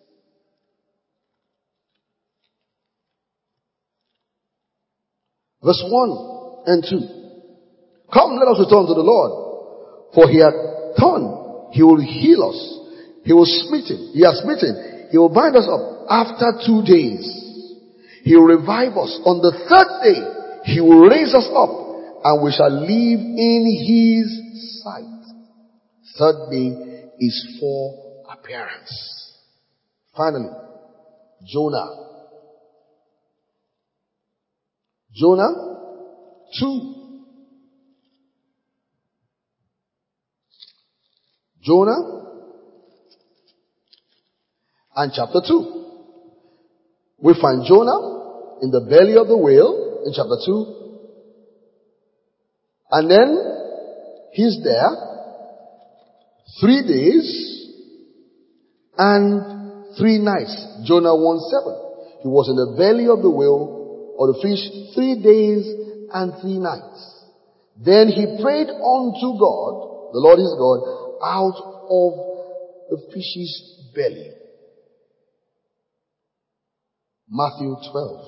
Verse 1 and 2. Come, let us return to the Lord. For he hath turned. He will heal us. He has smitten. He will bind us up after 2 days. He will revive us. On the third day, He will raise us up, and we shall live in his sight. Third day is for appearance. Finally, Jonah. Jonah 2. Jonah and chapter 2. We find Jonah in the belly of the whale in chapter 2. And then he's there 3 days and 3 nights. Jonah 1:7. He was in the belly of the whale or the fish 3 days and 3 nights. Then he prayed unto God, the Lord his God, out of the fish's belly. Matthew 12.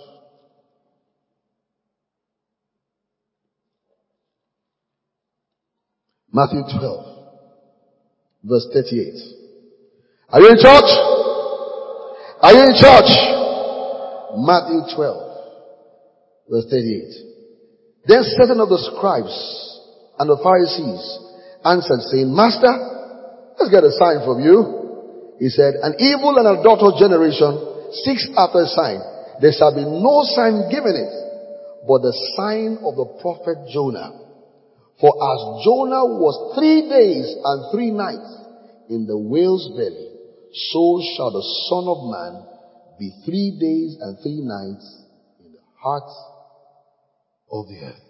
Matthew 12, verse 38. Are you in church? Are you in church? Matthew 12, verse 38. Then certain of the scribes and the Pharisees answered, saying, Master, let's get a sign from you. He said, an evil and adulterous generation seeks after a sign. There shall be no sign given it, but the sign of the prophet Jonah. For as Jonah was 3 days and 3 nights in the whale's belly, so shall the Son of Man be 3 days and 3 nights in the heart of the earth.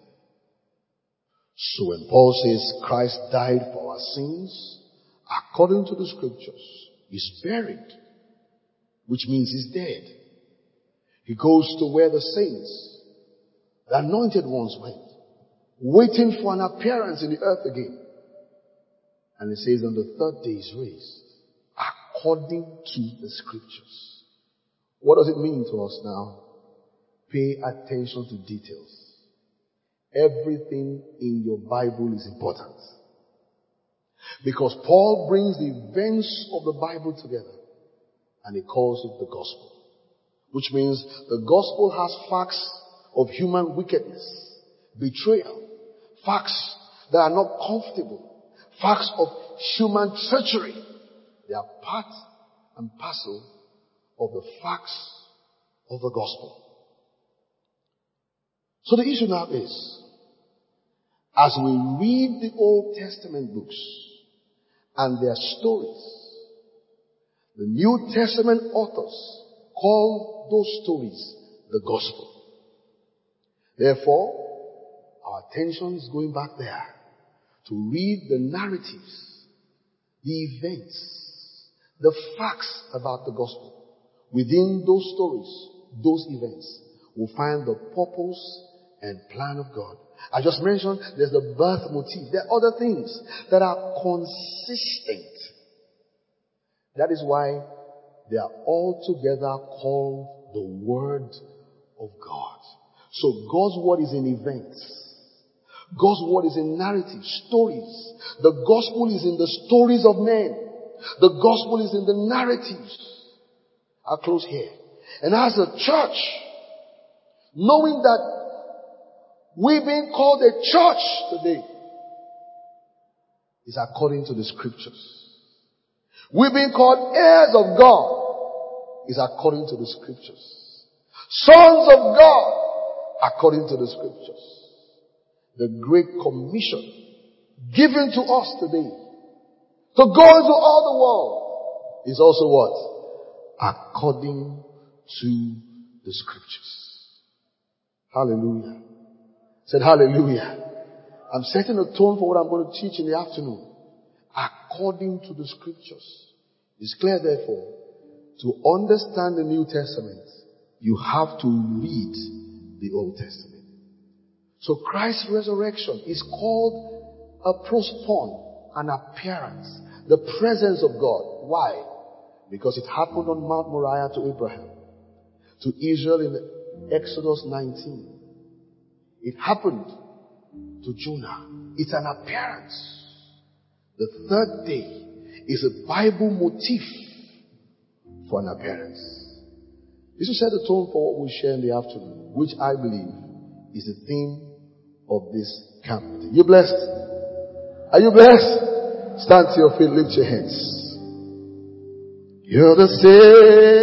So when Paul says Christ died for our sins, according to the scriptures, he's buried, which means he's dead. He goes to where the saints, the anointed ones went, waiting for an appearance in the earth again. And it says on the third day he's raised, according to the scriptures. What does it mean to us now? Pay attention to details. Everything in your Bible is important. Because Paul brings the events of the Bible together and he calls it the gospel. Which means the gospel has facts of human wickedness, betrayal, facts that are not comfortable, facts of human treachery. They are part and parcel of the facts of the gospel. So the issue now is, as we read the Old Testament books and their stories, the New Testament authors call those stories the gospel. Therefore, our attention is going back there to read the narratives, the events, the facts about the gospel. Within those stories, those events, we'll find the purpose and plan of God. I just mentioned there's the birth motif. There are other things that are consistent. That is why they are all together called the Word of God. So God's Word is in events. God's Word is in narratives, stories. The gospel is in the stories of men. The gospel is in the narratives. I'll close here. And as a church, knowing that we've been called a church today is according to the scriptures. We've been called heirs of God is according to the scriptures. Sons of God according to the scriptures. The Great Commission given to us today to go into all the world is also what? According to the scriptures. Hallelujah. Said hallelujah. I'm setting a tone for what I'm going to teach in the afternoon. According to the scriptures. It's clear therefore, to understand the New Testament, you have to read the Old Testament. So Christ's resurrection is called a prospon, an appearance, the presence of God. Why? Because it happened on Mount Moriah to Abraham, to Israel in Exodus 19. It happened to Jonah. It's an appearance. The third day is a Bible motif for an appearance. This will set the tone for what we share in the afternoon, which I believe is the theme of this camp. You blessed? Are you blessed? Stand to your feet, lift your hands. You're the same.